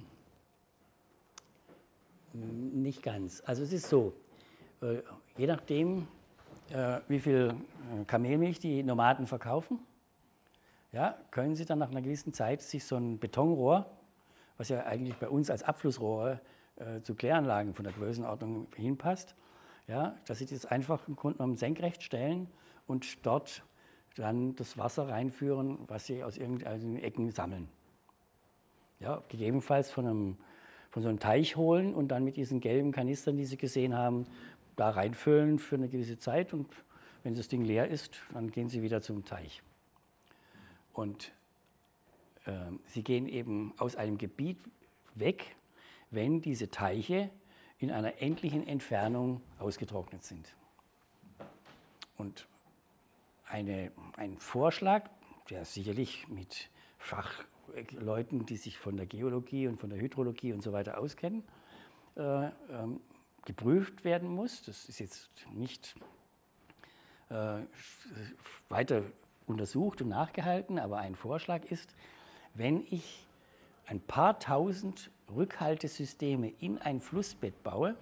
nicht ganz. Also es ist so, äh, je nachdem, äh, wie viel äh, Kamelmilch die Nomaden verkaufen, ja, können sie dann nach einer gewissen Zeit sich so ein Betonrohr, was ja eigentlich bei uns als Abflussrohre äh, zu Kläranlagen von der Größenordnung hinpasst, ja, dass sie das einfach im Grunde genommen senkrecht stellen und dort dann das Wasser reinführen, was sie aus irgendeinen Ecken sammeln. Ja, gegebenenfalls von, einem, von so einem Teich holen und dann mit diesen gelben Kanistern, die Sie gesehen haben, da reinfüllen für eine gewisse Zeit und wenn das Ding leer ist, dann gehen Sie wieder zum Teich. Und äh, Sie gehen eben aus einem Gebiet weg, wenn diese Teiche in einer endlichen Entfernung ausgetrocknet sind. Und eine, ein Vorschlag, der sicherlich mit Fachleuten, die sich von der Geologie und von der Hydrologie und so weiter auskennen, äh, ähm, geprüft werden muss. Das ist jetzt nicht äh, weiter untersucht und nachgehalten, aber ein Vorschlag ist, wenn ich ein paar tausend Rückhaltesysteme in ein Flussbett baue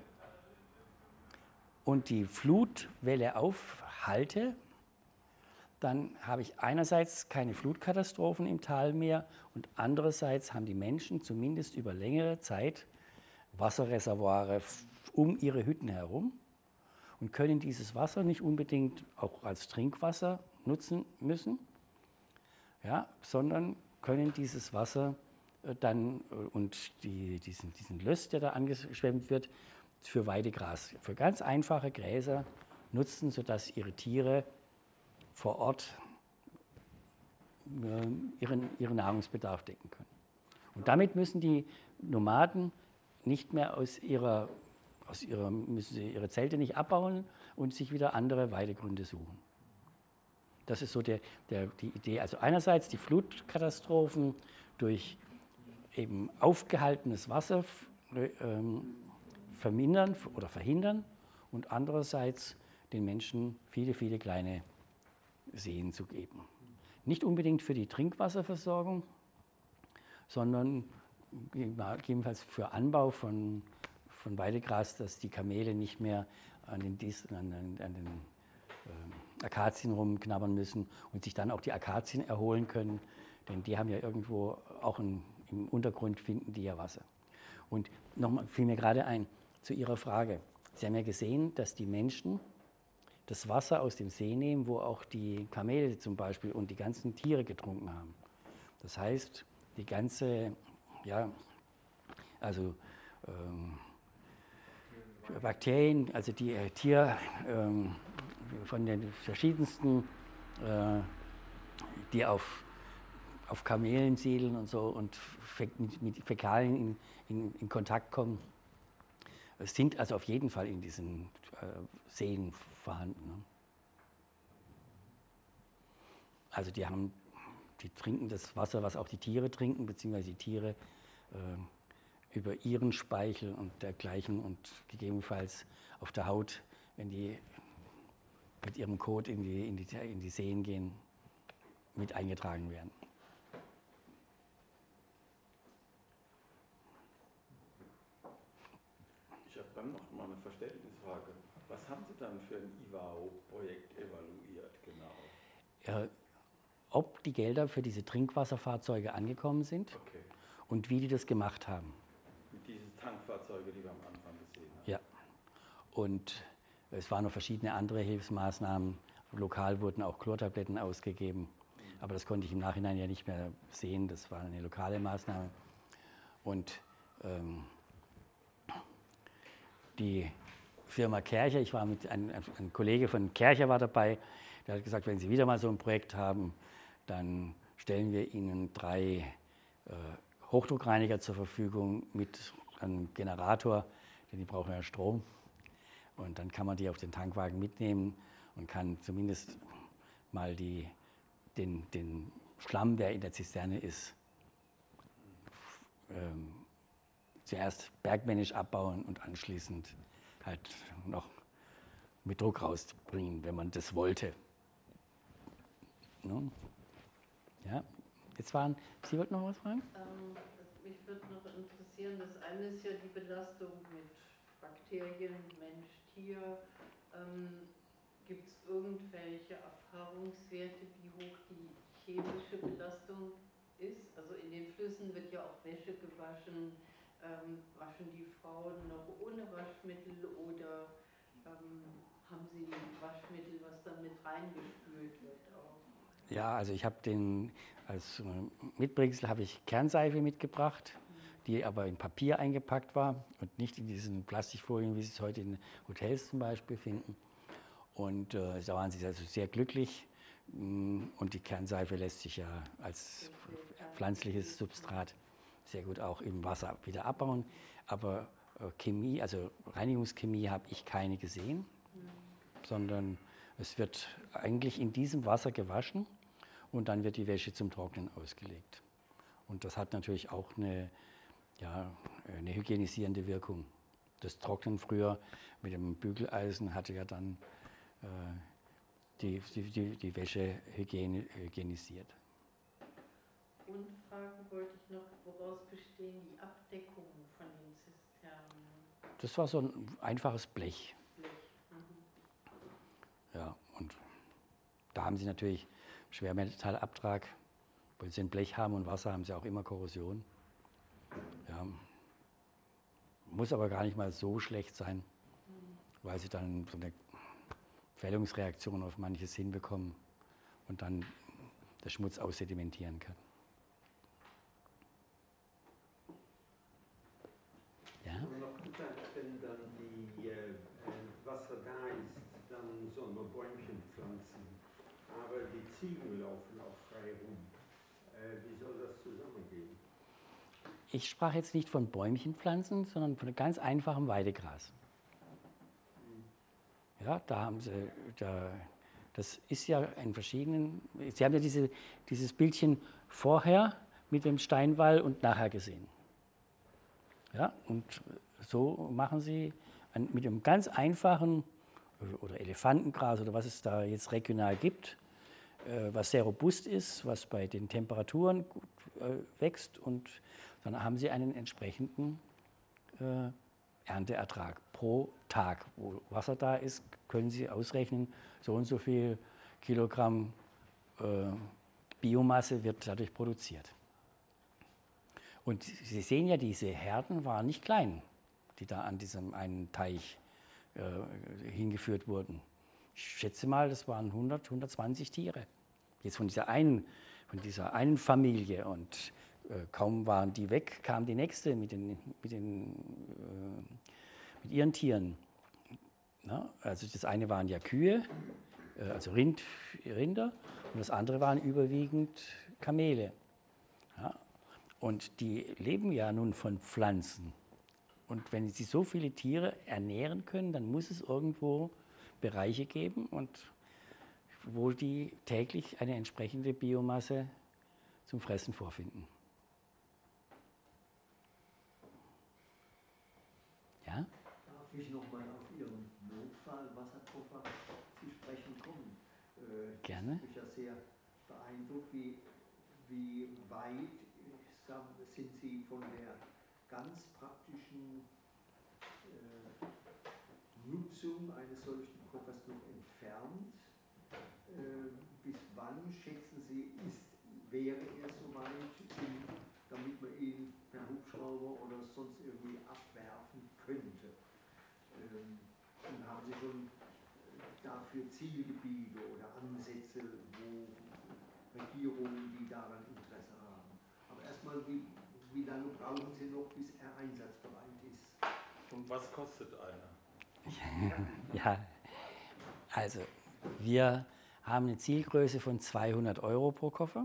und die Flutwelle aufhalte, dann habe ich einerseits keine Flutkatastrophen im Tal mehr und andererseits haben die Menschen zumindest über längere Zeit Wasserreservoire um ihre Hütten herum und können dieses Wasser nicht unbedingt auch als Trinkwasser nutzen müssen, ja, sondern können dieses Wasser dann und die, diesen, diesen Löss, der da angeschwemmt wird, für Weidegras, für ganz einfache Gräser nutzen, sodass ihre Tiere vor Ort äh, ihren, ihren Nahrungsbedarf decken können. Und damit müssen die Nomaden nicht mehr aus ihrer, aus ihrer, müssen sie ihre Zelte nicht abbauen und sich wieder andere Weidegründe suchen. Das ist so der, der, die Idee. Also einerseits die Flutkatastrophen durch eben aufgehaltenes Wasser ähm, vermindern oder verhindern und andererseits den Menschen viele, viele kleine Seen zu geben. Nicht unbedingt für die Trinkwasserversorgung, sondern gegebenenfalls für Anbau von, von Weidegras, dass die Kamele nicht mehr an den, an den, an den äh, Akazien rumknabbern müssen und sich dann auch die Akazien erholen können, denn die haben ja irgendwo auch ein, im Untergrund finden die ja Wasser. Und nochmal fiel mir gerade ein zu Ihrer Frage. Sie haben ja gesehen, dass die Menschen das Wasser aus dem See nehmen, wo auch die Kamele zum Beispiel und die ganzen Tiere getrunken haben. Das heißt, die ganze, ja, also ähm, Bakterien, also die äh, Tier ähm, von den verschiedensten, äh, die auf, auf Kamelen siedeln und so und mit, mit Fäkalien in, in, in Kontakt kommen, sind also auf jeden Fall in diesen äh, Seen vorhanden. Ne? Also die haben, die trinken das Wasser, was auch die Tiere trinken, beziehungsweise die Tiere äh, über ihren Speichel und dergleichen und gegebenenfalls auf der Haut, wenn die mit ihrem Kot in die, in die, in die Seen gehen, mit eingetragen werden.
Ich habe dann noch mal eine Verständnisfrage. Was haben Sie dann für ein I W A O-Projekt evaluiert, genau?
Äh, ob die Gelder für diese Trinkwasserfahrzeuge angekommen sind
Okay.
und wie die das gemacht haben.
Mit diesen Tankfahrzeuge, die wir am Anfang gesehen haben.
Ja. Und es waren noch verschiedene andere Hilfsmaßnahmen. Lokal wurden auch Chlortabletten ausgegeben. Aber das konnte ich im Nachhinein ja nicht mehr sehen. Das war eine lokale Maßnahme. Und ähm, die Firma Kärcher, ich war mit einem, ein Kollege von Kärcher war dabei, der hat gesagt, wenn Sie wieder mal so ein Projekt haben, dann stellen wir Ihnen drei äh, Hochdruckreiniger zur Verfügung mit einem Generator, denn die brauchen ja Strom. Und dann kann man die auf den Tankwagen mitnehmen und kann zumindest mal die, den, den Schlamm, der in der Zisterne ist, ähm, zuerst bergmännisch abbauen und anschließend halt noch mit Druck rausbringen, wenn man das wollte. No? Ja, jetzt waren, Sie wollten noch was fragen?
Ähm, mich würde noch interessieren, das eine ist ja die Belastung mit Bakterien, Mensch, Tier. Ähm, Gibt es irgendwelche Erfahrungswerte, wie hoch die chemische Belastung ist? Also in den Flüssen wird ja auch Wäsche gewaschen. Ähm, waschen die Frauen noch ohne Waschmittel oder ähm, haben sie Waschmittel, was dann mit reingespült wird auch?
Ja, also ich habe den, als Mitbringsel habe ich Kernseife mitgebracht, die aber in Papier eingepackt war und nicht in diesen Plastikfolien, wie Sie es heute in Hotels zum Beispiel finden. Und äh, da waren sie also sehr glücklich. Und die Kernseife lässt sich ja als pflanzliches Substrat sehr gut auch im Wasser wieder abbauen. Aber äh, Chemie, also Reinigungschemie habe ich keine gesehen, mhm. sondern es wird eigentlich in diesem Wasser gewaschen und dann wird die Wäsche zum Trocknen ausgelegt. Und das hat natürlich auch eine, ja, eine hygienisierende Wirkung. Das Trocknen früher mit dem Bügeleisen hatte ja dann äh, die, die, die, die Wäsche hygiene, hygienisiert.
Und fragen wollte ich noch, woraus bestehen die Abdeckungen von den Zisternen?
Das war so ein einfaches Blech.
Blech. Mhm.
Ja, und da haben sie natürlich Schwermetallabtrag. Wenn sie ein Blech haben und Wasser, haben sie auch immer Korrosion. Ja. Muss aber gar nicht mal so schlecht sein, mhm. weil sie dann so eine Fällungsreaktion auf manches hinbekommen und dann der Schmutz aussedimentieren kann. Ja?
Noch gesagt, wenn dann die äh, Wasser da ist, dann sollen wir Bäumchen pflanzen, aber die Ziegen laufen auch frei rum. Äh, wie soll das zusammengehen?
Ich sprach jetzt nicht von Bäumchenpflanzen, sondern von ganz einfachem Weidegras. Ja, da haben sie, da, das ist ja in verschiedenen, Sie haben ja diese, dieses Bildchen vorher mit dem Steinwall und nachher gesehen. Ja, und so machen Sie ein, mit einem ganz einfachen, oder Elefantengras oder was es da jetzt regional gibt, äh, was sehr robust ist, was bei den Temperaturen gut äh, wächst, und dann haben Sie einen entsprechenden äh, Ernteertrag pro Tag. Wo Wasser da ist, können Sie ausrechnen, so und so viel Kilogramm äh, Biomasse wird dadurch produziert. Und Sie sehen ja, diese Herden waren nicht klein, die da an diesem einen Teich äh, hingeführt wurden. Ich schätze mal, das waren hundert, hundertzwanzig Tiere. Jetzt von dieser einen, von dieser einen Familie, und äh, kaum waren die weg, kam die nächste mit, den, mit, den, äh, mit ihren Tieren. Na, also das eine waren ja Kühe, äh, also Rind, Rinder, und das andere waren überwiegend Kamele. Ja, und die leben ja nun von Pflanzen. Und wenn sie so viele Tiere ernähren können, dann muss es irgendwo Bereiche geben, und wo die täglich eine entsprechende Biomasse zum Fressen vorfinden. Ja?
Darf ich nochmal auf Ihren Notfallwasserkoffer zu sprechen kommen? Äh,
Gerne.
Ich bin ja sehr beeindruckt, wie, wie weit sind Sie von der ganz praktischen äh, Nutzung eines solchen Koffers noch entfernt. Äh, bis wann, schätzen Sie, ist, wäre er soweit, damit man ihn per Hubschrauber oder sonst irgendwie abwerfen könnte? Ähm, und haben Sie schon dafür Zielgebiete oder Ansätze, wo Regierungen, die daran Interesse haben? Aber erstmal, wie, wie lange brauchen Sie noch, bis er einsatzbereit ist?
Und was kostet einer?
Ja, also wir haben eine Zielgröße von zweihundert Euro pro Koffer,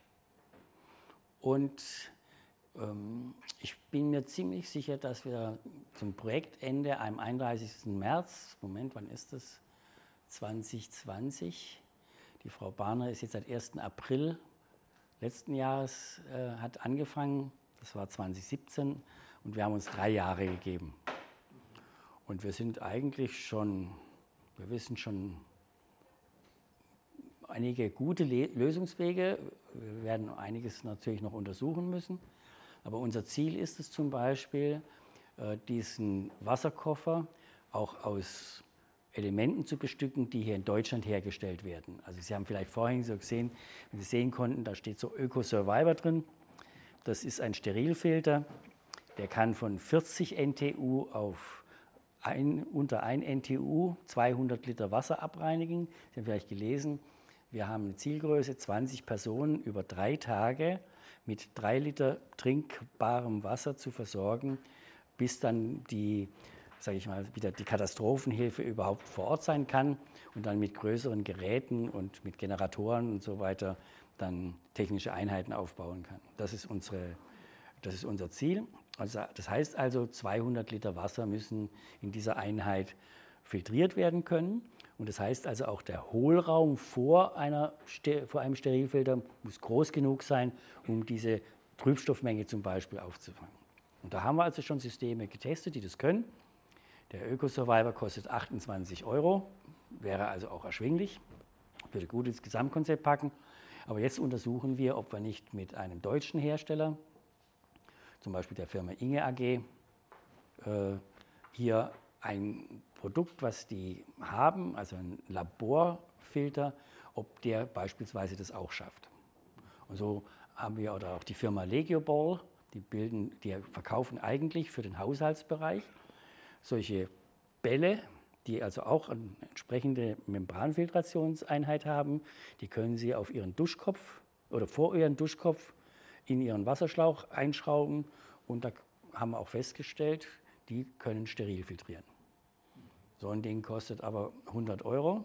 und ähm, ich bin mir ziemlich sicher, dass wir zum Projektende am einunddreißigsten März, Moment, wann ist das? zwanzig zwanzig, die Frau Barner ist jetzt seit ersten April letzten Jahres, äh, hat angefangen, das war zwanzig siebzehn, und wir haben uns drei Jahre gegeben. Und wir sind eigentlich schon, wir wissen schon einige gute Le- Lösungswege. Wir werden einiges natürlich noch untersuchen müssen. Aber unser Ziel ist es zum Beispiel, äh, diesen Wasserkoffer auch aus Elementen zu bestücken, die hier in Deutschland hergestellt werden. Also Sie haben vielleicht vorhin so gesehen, wenn Sie sehen konnten, da steht so Öko-Survivor drin. Das ist ein Sterilfilter, der kann von vierzig N T U auf ein, unter ein N T U zweihundert Liter Wasser abreinigen. Sie haben vielleicht gelesen, wir haben eine Zielgröße, zwanzig Personen über drei Tage mit drei Liter trinkbarem Wasser zu versorgen, bis dann die, sage ich mal, wieder die Katastrophenhilfe überhaupt vor Ort sein kann und dann mit größeren Geräten und mit Generatoren und so weiter dann technische Einheiten aufbauen kann. Das ist unsere, das ist unser Ziel. Also das heißt also, zweihundert Liter Wasser müssen in dieser Einheit filtriert werden können. Und das heißt also, auch der Hohlraum vor, einer, vor einem Sterilfilter muss groß genug sein, um diese Trübstoffmenge zum Beispiel aufzufangen. Und da haben wir also schon Systeme getestet, die das können. Der Öko-Survivor kostet achtundzwanzig Euro, wäre also auch erschwinglich, würde gut ins Gesamtkonzept packen. Aber jetzt untersuchen wir, ob wir nicht mit einem deutschen Hersteller, zum Beispiel der Firma Inge A G, äh, hier ein Produkt, was die haben, also ein Laborfilter, ob der beispielsweise das auch schafft. Und so haben wir, oder auch die Firma Legioball, die, bilden, die verkaufen eigentlich für den Haushaltsbereich solche Bälle, die also auch eine entsprechende Membranfiltrationseinheit haben. Die können Sie auf Ihren Duschkopf oder vor Ihren Duschkopf in Ihren Wasserschlauch einschrauben. Und da haben wir auch festgestellt, die können steril filtrieren. So ein Ding kostet aber hundert Euro.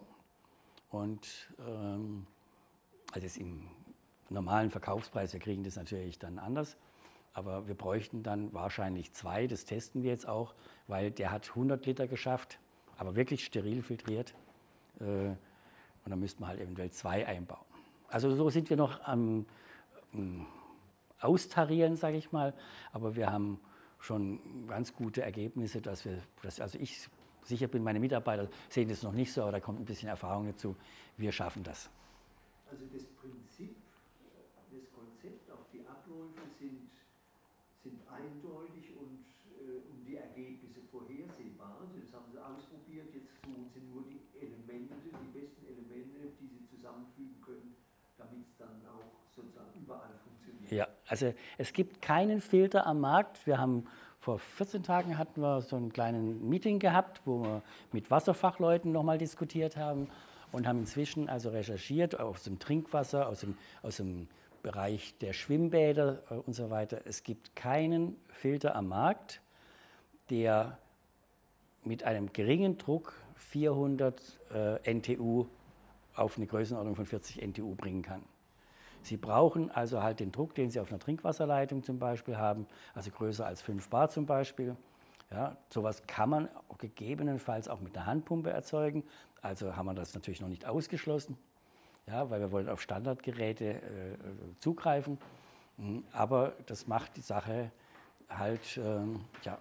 Und ähm, also ist im normalen Verkaufspreis, wir kriegen das natürlich dann anders. Aber wir bräuchten dann wahrscheinlich zwei, das testen wir jetzt auch, weil der hat hundert Liter geschafft, aber wirklich steril filtriert. Äh, und dann müssten wir halt eventuell zwei einbauen. Also so sind wir noch am ähm, Austarieren, sage ich mal. Aber wir haben schon ganz gute Ergebnisse, dass wir, dass, also ich sicher bin, meine Mitarbeiter sehen das noch nicht so, aber da kommt ein bisschen Erfahrung dazu. Wir schaffen das.
Also das Prinzip, das Konzept, auch die Abläufe sind, sind eindeutig und, äh, und die Ergebnisse vorhersehbar. Das haben Sie ausprobiert, jetzt suchen Sie nur die Elemente, die besten Elemente, die Sie zusammenfügen können, damit es dann auch sozusagen überall funktioniert.
Ja, also es gibt keinen Filter am Markt. Wir haben vor vierzehn Tagen hatten wir so ein kleines Meeting gehabt, wo wir mit Wasserfachleuten nochmal diskutiert haben und haben inzwischen also recherchiert aus dem Trinkwasser, aus dem, aus dem Bereich der Schwimmbäder und so weiter. Es gibt keinen Filter am Markt, der mit einem geringen Druck vierhundert äh, N T U auf eine Größenordnung von vierzig N T U bringen kann. Sie brauchen also halt den Druck, den Sie auf einer Trinkwasserleitung zum Beispiel haben, also größer als fünf Bar zum Beispiel. Ja, sowas kann man auch gegebenenfalls auch mit einer Handpumpe erzeugen. Also haben wir das natürlich noch nicht ausgeschlossen, ja, weil wir wollen auf Standardgeräte äh, zugreifen. Aber das macht die Sache halt, ähm, ja,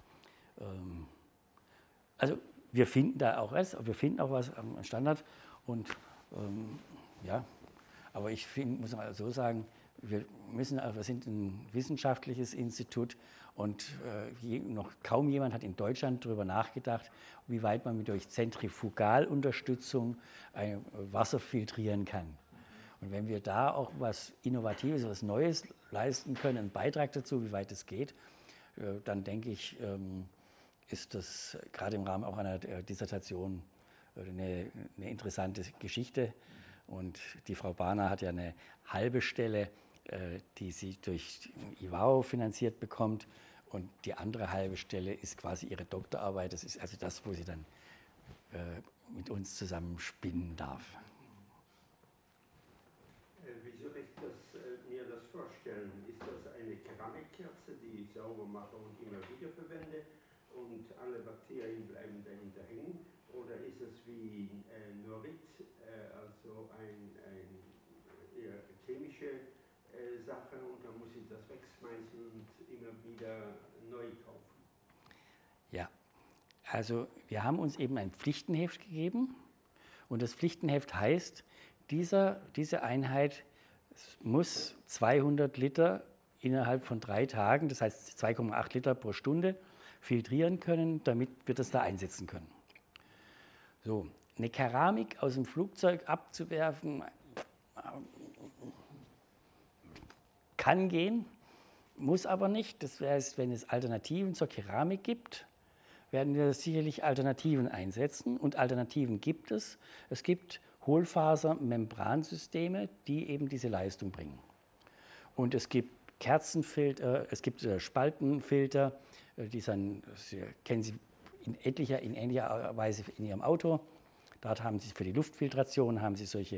ähm, also wir finden da auch was, wir finden auch was am Standard und ähm, ja. Aber ich find, muss mal so sagen, wir, müssen, wir sind ein wissenschaftliches Institut und äh, je, noch kaum jemand hat in Deutschland darüber nachgedacht, wie weit man mit durch Zentrifugalunterstützung ein Wasser filtrieren kann. Und wenn wir da auch was Innovatives, was Neues leisten können, einen Beitrag dazu, wie weit es geht, äh, dann denke ich, ähm, ist das gerade im Rahmen auch einer Dissertation eine, eine interessante Geschichte. Und die Frau Bahner hat ja eine halbe Stelle, äh, die sie durch I W A O finanziert bekommt. Und die andere halbe Stelle ist quasi ihre Doktorarbeit. Das ist also das, wo sie dann äh, mit uns zusammen spinnen darf.
Äh, wie soll ich das, äh, mir das vorstellen? Ist das eine Keramikkerze, die ich sauber mache und immer wieder verwende und alle Bakterien bleiben dahinter hängen? Oder ist es wie äh, Norit, äh, also ein, ein eher chemische äh, Sache und dann muss ich das wegschmeißen und immer wieder neu kaufen?
Ja, also wir haben uns eben ein Pflichtenheft gegeben und das Pflichtenheft heißt, dieser, diese Einheit muss zweihundert Liter innerhalb von drei Tagen, das heißt zwei Komma acht Liter pro Stunde, filtrieren können, damit wir das da einsetzen können. So, eine Keramik aus dem Flugzeug abzuwerfen, kann gehen, muss aber nicht. Das heißt, wenn es Alternativen zur Keramik gibt, werden wir sicherlich Alternativen einsetzen. Und Alternativen gibt es. Es gibt Hohlfaser-Membransysteme, die eben diese Leistung bringen. Und es gibt Kerzenfilter, es gibt Spaltenfilter, die sind, Sie kennen Sie in etlicher, in ähnlicher Weise in Ihrem Auto. Dort haben Sie für die Luftfiltration haben Sie solche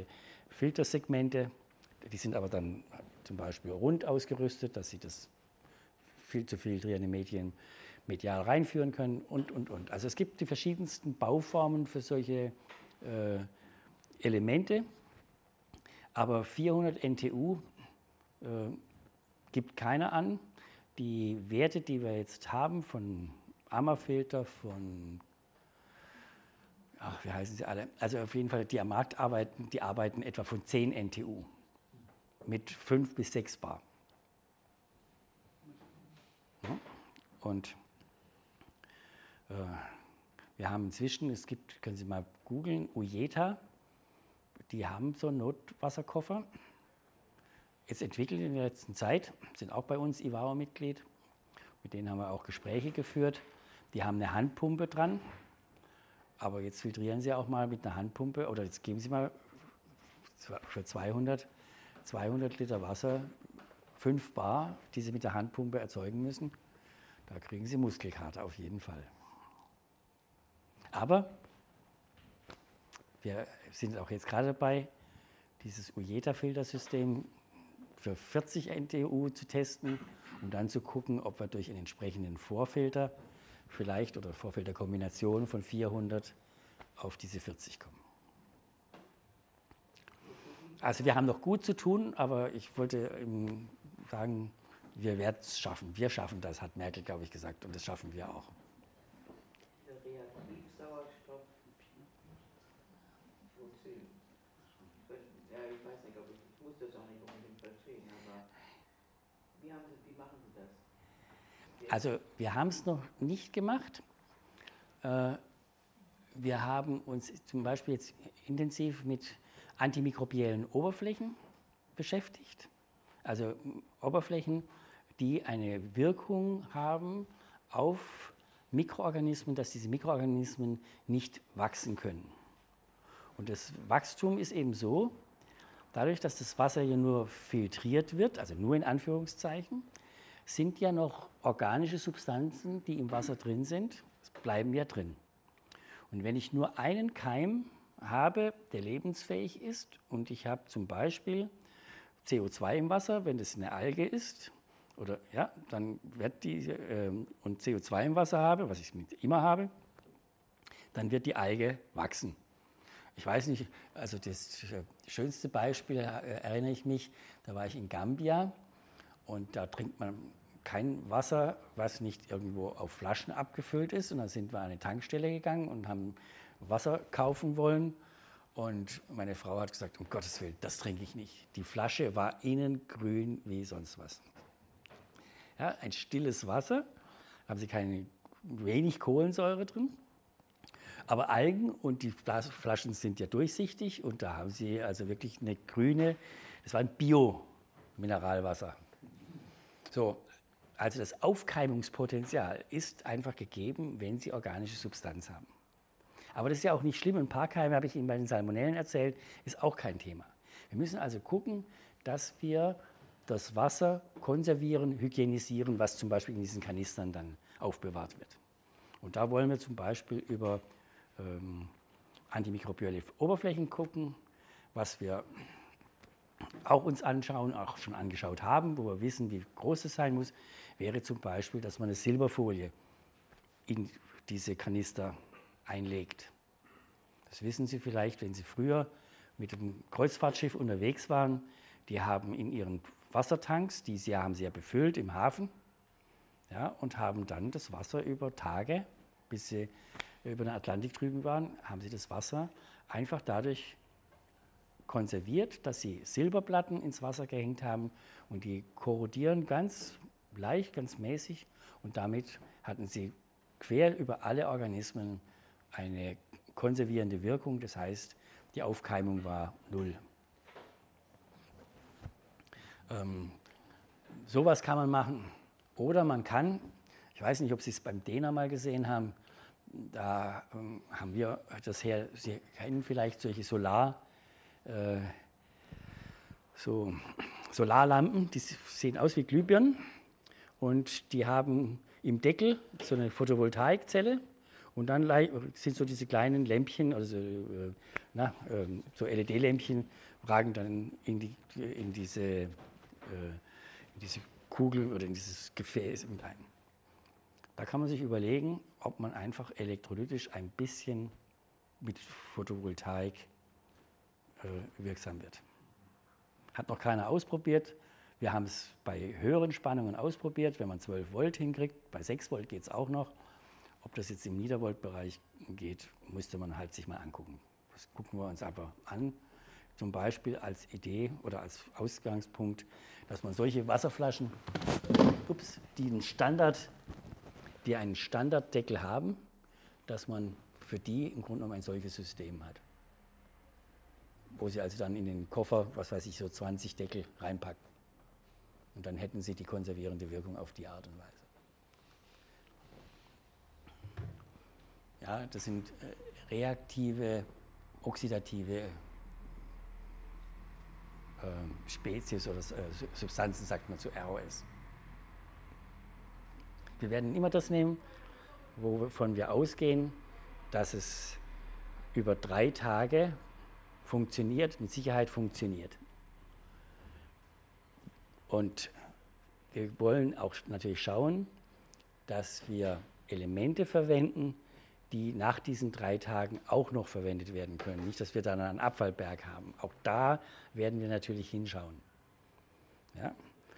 Filtersegmente. Die sind aber dann zum Beispiel rund ausgerüstet, dass Sie das viel zu filtrierende Medien medial reinführen können und, und, und. Also es gibt die verschiedensten Bauformen für solche äh, Elemente, aber vierhundert N T U äh, gibt keiner an. Die Werte, die wir jetzt haben von Ammerfilter, von, ach, wie heißen sie alle, also auf jeden Fall, die am Markt arbeiten, die arbeiten etwa von zehn N T U mit fünf bis sechs Bar. Und äh, wir haben inzwischen, es gibt, können Sie mal googeln, Ujeta, die haben so einen Notwasserkoffer, jetzt entwickelt in der letzten Zeit, sind auch bei uns I V A O-Mitglied, mit denen haben wir auch Gespräche geführt. Die haben eine Handpumpe dran, aber jetzt filtrieren Sie auch mal mit einer Handpumpe, oder jetzt geben Sie mal für zweihundert, zweihundert Liter Wasser fünf Bar, die Sie mit der Handpumpe erzeugen müssen. Da kriegen Sie Muskelkater auf jeden Fall. Aber wir sind auch jetzt gerade dabei, dieses Ujeta-Filtersystem für vierzig N T U zu testen, um dann zu gucken, ob wir durch einen entsprechenden Vorfilter vielleicht oder Vorfilterkombination von vierhundert auf diese vierzig kommen. Also wir haben noch gut zu tun, aber ich wollte ähm, sagen, wir werden es schaffen. Wir schaffen das, hat Merkel, glaube ich, gesagt, und das schaffen wir auch.
Der Reaktivsauerstoff, wozu? Ja, ich weiß nicht, ob ich, ich muss das auch nicht unbedingt verstehen, aber wie, haben Sie, wie machen Sie das? Jetzt?
Also wir haben es noch nicht gemacht. Äh, wir haben uns zum Beispiel jetzt intensiv mit antimikrobiellen Oberflächen beschäftigt. Also Oberflächen, die eine Wirkung haben auf Mikroorganismen, dass diese Mikroorganismen nicht wachsen können. Und das Wachstum ist eben so, dadurch, dass das Wasser hier nur filtriert wird, also nur in Anführungszeichen, sind ja noch organische Substanzen, die im Wasser drin sind, bleiben ja drin. Und wenn ich nur einen Keim habe, der lebensfähig ist, und ich habe zum Beispiel C O zwei im Wasser, wenn das eine Alge ist, oder ja, dann wird die, äh, und C O zwei im Wasser habe, was ich immer habe, dann wird die Alge wachsen. Ich weiß nicht, also das schönste Beispiel, äh, erinnere ich mich, da war ich in Gambia und da trinkt man kein Wasser, was nicht irgendwo auf Flaschen abgefüllt ist, und dann sind wir an eine Tankstelle gegangen und haben Wasser kaufen wollen. Und meine Frau hat gesagt, um Gottes Willen, das trinke ich nicht. Die Flasche war innen grün wie sonst was. Ja, ein stilles Wasser, haben sie keine, wenig Kohlensäure drin, aber Algen, und die Flaschen sind ja durchsichtig, und da haben sie also wirklich eine grüne, das war ein Bio-Mineralwasser. So, also das Aufkeimungspotenzial ist einfach gegeben, wenn sie organische Substanz haben. Aber das ist ja auch nicht schlimm. Ein paar Keime, habe ich Ihnen bei den Salmonellen erzählt, ist auch kein Thema. Wir müssen also gucken, dass wir das Wasser konservieren, hygienisieren, was zum Beispiel in diesen Kanistern dann aufbewahrt wird. Und da wollen wir zum Beispiel über ähm, antimikrobielle Oberflächen gucken, was wir auch uns anschauen, auch schon angeschaut haben, wo wir wissen, wie groß es sein muss, wäre zum Beispiel, dass man eine Silberfolie in diese Kanister einlegt. Das wissen Sie vielleicht, wenn Sie früher mit dem Kreuzfahrtschiff unterwegs waren. Die haben in ihren Wassertanks, die sie, haben sie ja befüllt im Hafen, ja, und haben dann das Wasser über Tage, bis sie über den Atlantik drüben waren, haben sie das Wasser einfach dadurch konserviert, dass sie Silberplatten ins Wasser gehängt haben, und die korrodieren ganz leicht, ganz mäßig, und damit hatten sie quer über alle Organismen eine konservierende Wirkung, das heißt, die Aufkeimung war null. Ähm, sowas kann man machen. Oder man kann, ich weiß nicht, ob Sie es beim Dena mal gesehen haben, da ähm, haben wir das her, Sie kennen vielleicht solche Solar, äh, so Solarlampen, die sehen aus wie Glühbirnen, und die haben im Deckel so eine Photovoltaikzelle. Und dann sind so diese kleinen Lämpchen, also äh, na, äh, so L E D-Lämpchen, ragen dann in, die, in, diese, äh, in diese Kugel oder in dieses Gefäß mit ein. Da kann man sich überlegen, ob man einfach elektrolytisch ein bisschen mit Photovoltaik äh, wirksam wird. Hat noch keiner ausprobiert. Wir haben es bei höheren Spannungen ausprobiert, wenn man zwölf Volt hinkriegt. Bei sechs Volt geht es auch noch. Ob das jetzt im Niedervoltbereich geht, müsste man halt sich mal angucken. Das gucken wir uns aber an. Zum Beispiel als Idee oder als Ausgangspunkt, dass man solche Wasserflaschen, ups, die einen Standard, die einen Standarddeckel haben, dass man für die im Grunde genommen ein solches System hat. Wo sie also dann in den Koffer, was weiß ich, so zwanzig Deckel reinpacken. Und dann hätten sie die konservierende Wirkung auf die Art und Weise. Ja, das sind äh, reaktive, oxidative äh, Spezies oder äh, Substanzen, sagt man zu R O S. Wir werden immer das nehmen, wovon wir ausgehen, dass es über drei Tage funktioniert, mit Sicherheit funktioniert. Und wir wollen auch natürlich schauen, dass wir Elemente verwenden, die nach diesen drei Tagen auch noch verwendet werden können. Nicht, dass wir dann einen Abfallberg haben. Auch da werden wir natürlich hinschauen. Ja?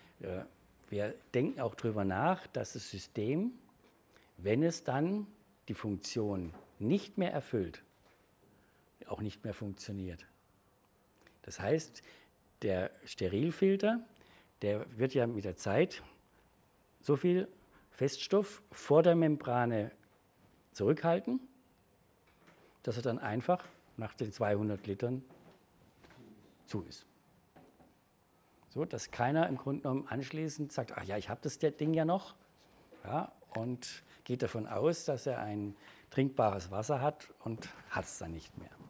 Wir denken auch darüber nach, dass das System, wenn es dann die Funktion nicht mehr erfüllt, auch nicht mehr funktioniert. Das heißt, der Sterilfilter, der wird ja mit der Zeit so viel Feststoff vor der Membrane zurückhalten, dass er dann einfach nach den zweihundert Litern zu ist. So, dass keiner im Grunde genommen anschließend sagt, ach ja, ich habe das Ding ja noch, ja, und geht davon aus, dass er ein trinkbares Wasser hat und hat es dann nicht mehr.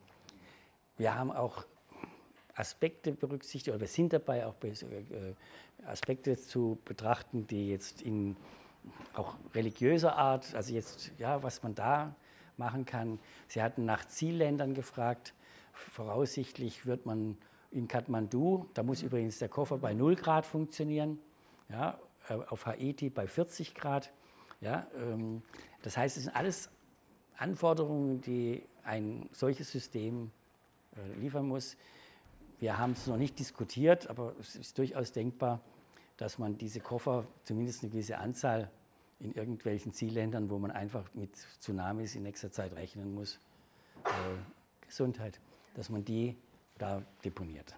Wir haben auch Aspekte berücksichtigt, oder wir sind dabei auch Aspekte zu betrachten, die jetzt in auch religiöser Art, also jetzt, ja, was man da machen kann. Sie hatten nach Zielländern gefragt. Voraussichtlich wird man in Kathmandu, da muss übrigens der Koffer bei null Grad funktionieren, ja, auf Haiti bei vierzig Grad. Ja, ähm, das heißt, es sind alles Anforderungen, die ein solches System äh, liefern muss. Wir haben es noch nicht diskutiert, aber es ist durchaus denkbar, dass man diese Koffer, zumindest eine gewisse Anzahl, in irgendwelchen Zielländern, wo man einfach mit Tsunamis in nächster Zeit rechnen muss, äh, Gesundheit, dass man die da deponiert.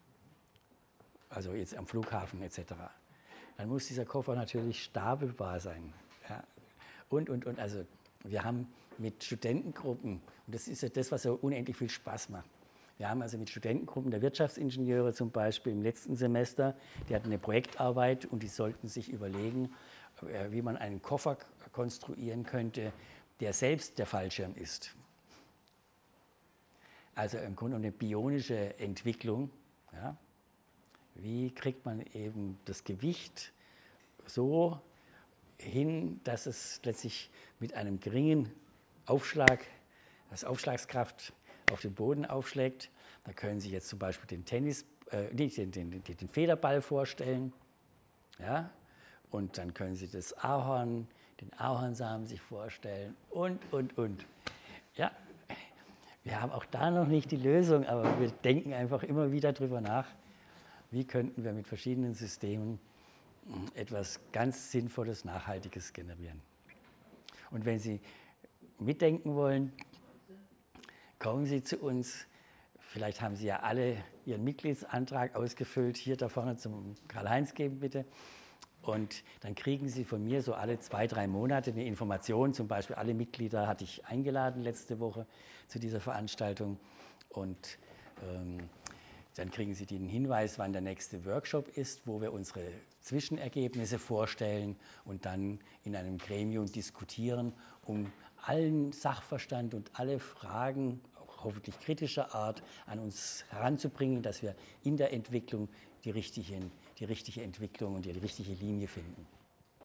Also jetzt am Flughafen et cetera. Dann muss dieser Koffer natürlich stapelbar sein. Ja. Und, und, und. Also wir haben mit Studentengruppen, und das ist ja das, was so unendlich viel Spaß macht. Wir haben also mit Studentengruppen der Wirtschaftsingenieure zum Beispiel im letzten Semester, die hatten eine Projektarbeit und die sollten sich überlegen, wie man einen Koffer konstruieren könnte, der selbst der Fallschirm ist. Also im Grunde eine bionische Entwicklung. Ja. Wie kriegt man eben das Gewicht so hin, dass es letztlich mit einem geringen Aufschlag, das Aufschlagskraft auf den Boden aufschlägt. Da können Sie jetzt zum Beispiel den Tennis, äh, den, den, den, den Federball vorstellen. Ja? Und dann können Sie das Ahorn, den Ahornsamen sich vorstellen und, und, und. Ja, wir haben auch da noch nicht die Lösung, aber wir denken einfach immer wieder darüber nach, wie könnten wir mit verschiedenen Systemen etwas ganz Sinnvolles, Nachhaltiges generieren. Und wenn Sie mitdenken wollen, kommen Sie zu uns. Vielleicht haben Sie ja alle Ihren Mitgliedsantrag ausgefüllt. Hier da vorne zum Karl-Heinz geben, bitte. Und dann kriegen Sie von mir so alle zwei, drei Monate eine Information. Zum Beispiel alle Mitglieder hatte ich eingeladen letzte Woche zu dieser Veranstaltung. Und ähm, dann kriegen Sie den Hinweis, wann der nächste Workshop ist, wo wir unsere Zwischenergebnisse vorstellen und dann in einem Gremium diskutieren, um allen Sachverstand und alle Fragen, auch hoffentlich kritischer Art, an uns heranzubringen, dass wir in der Entwicklung die, richtigen, die richtige Entwicklung und die richtige Linie finden.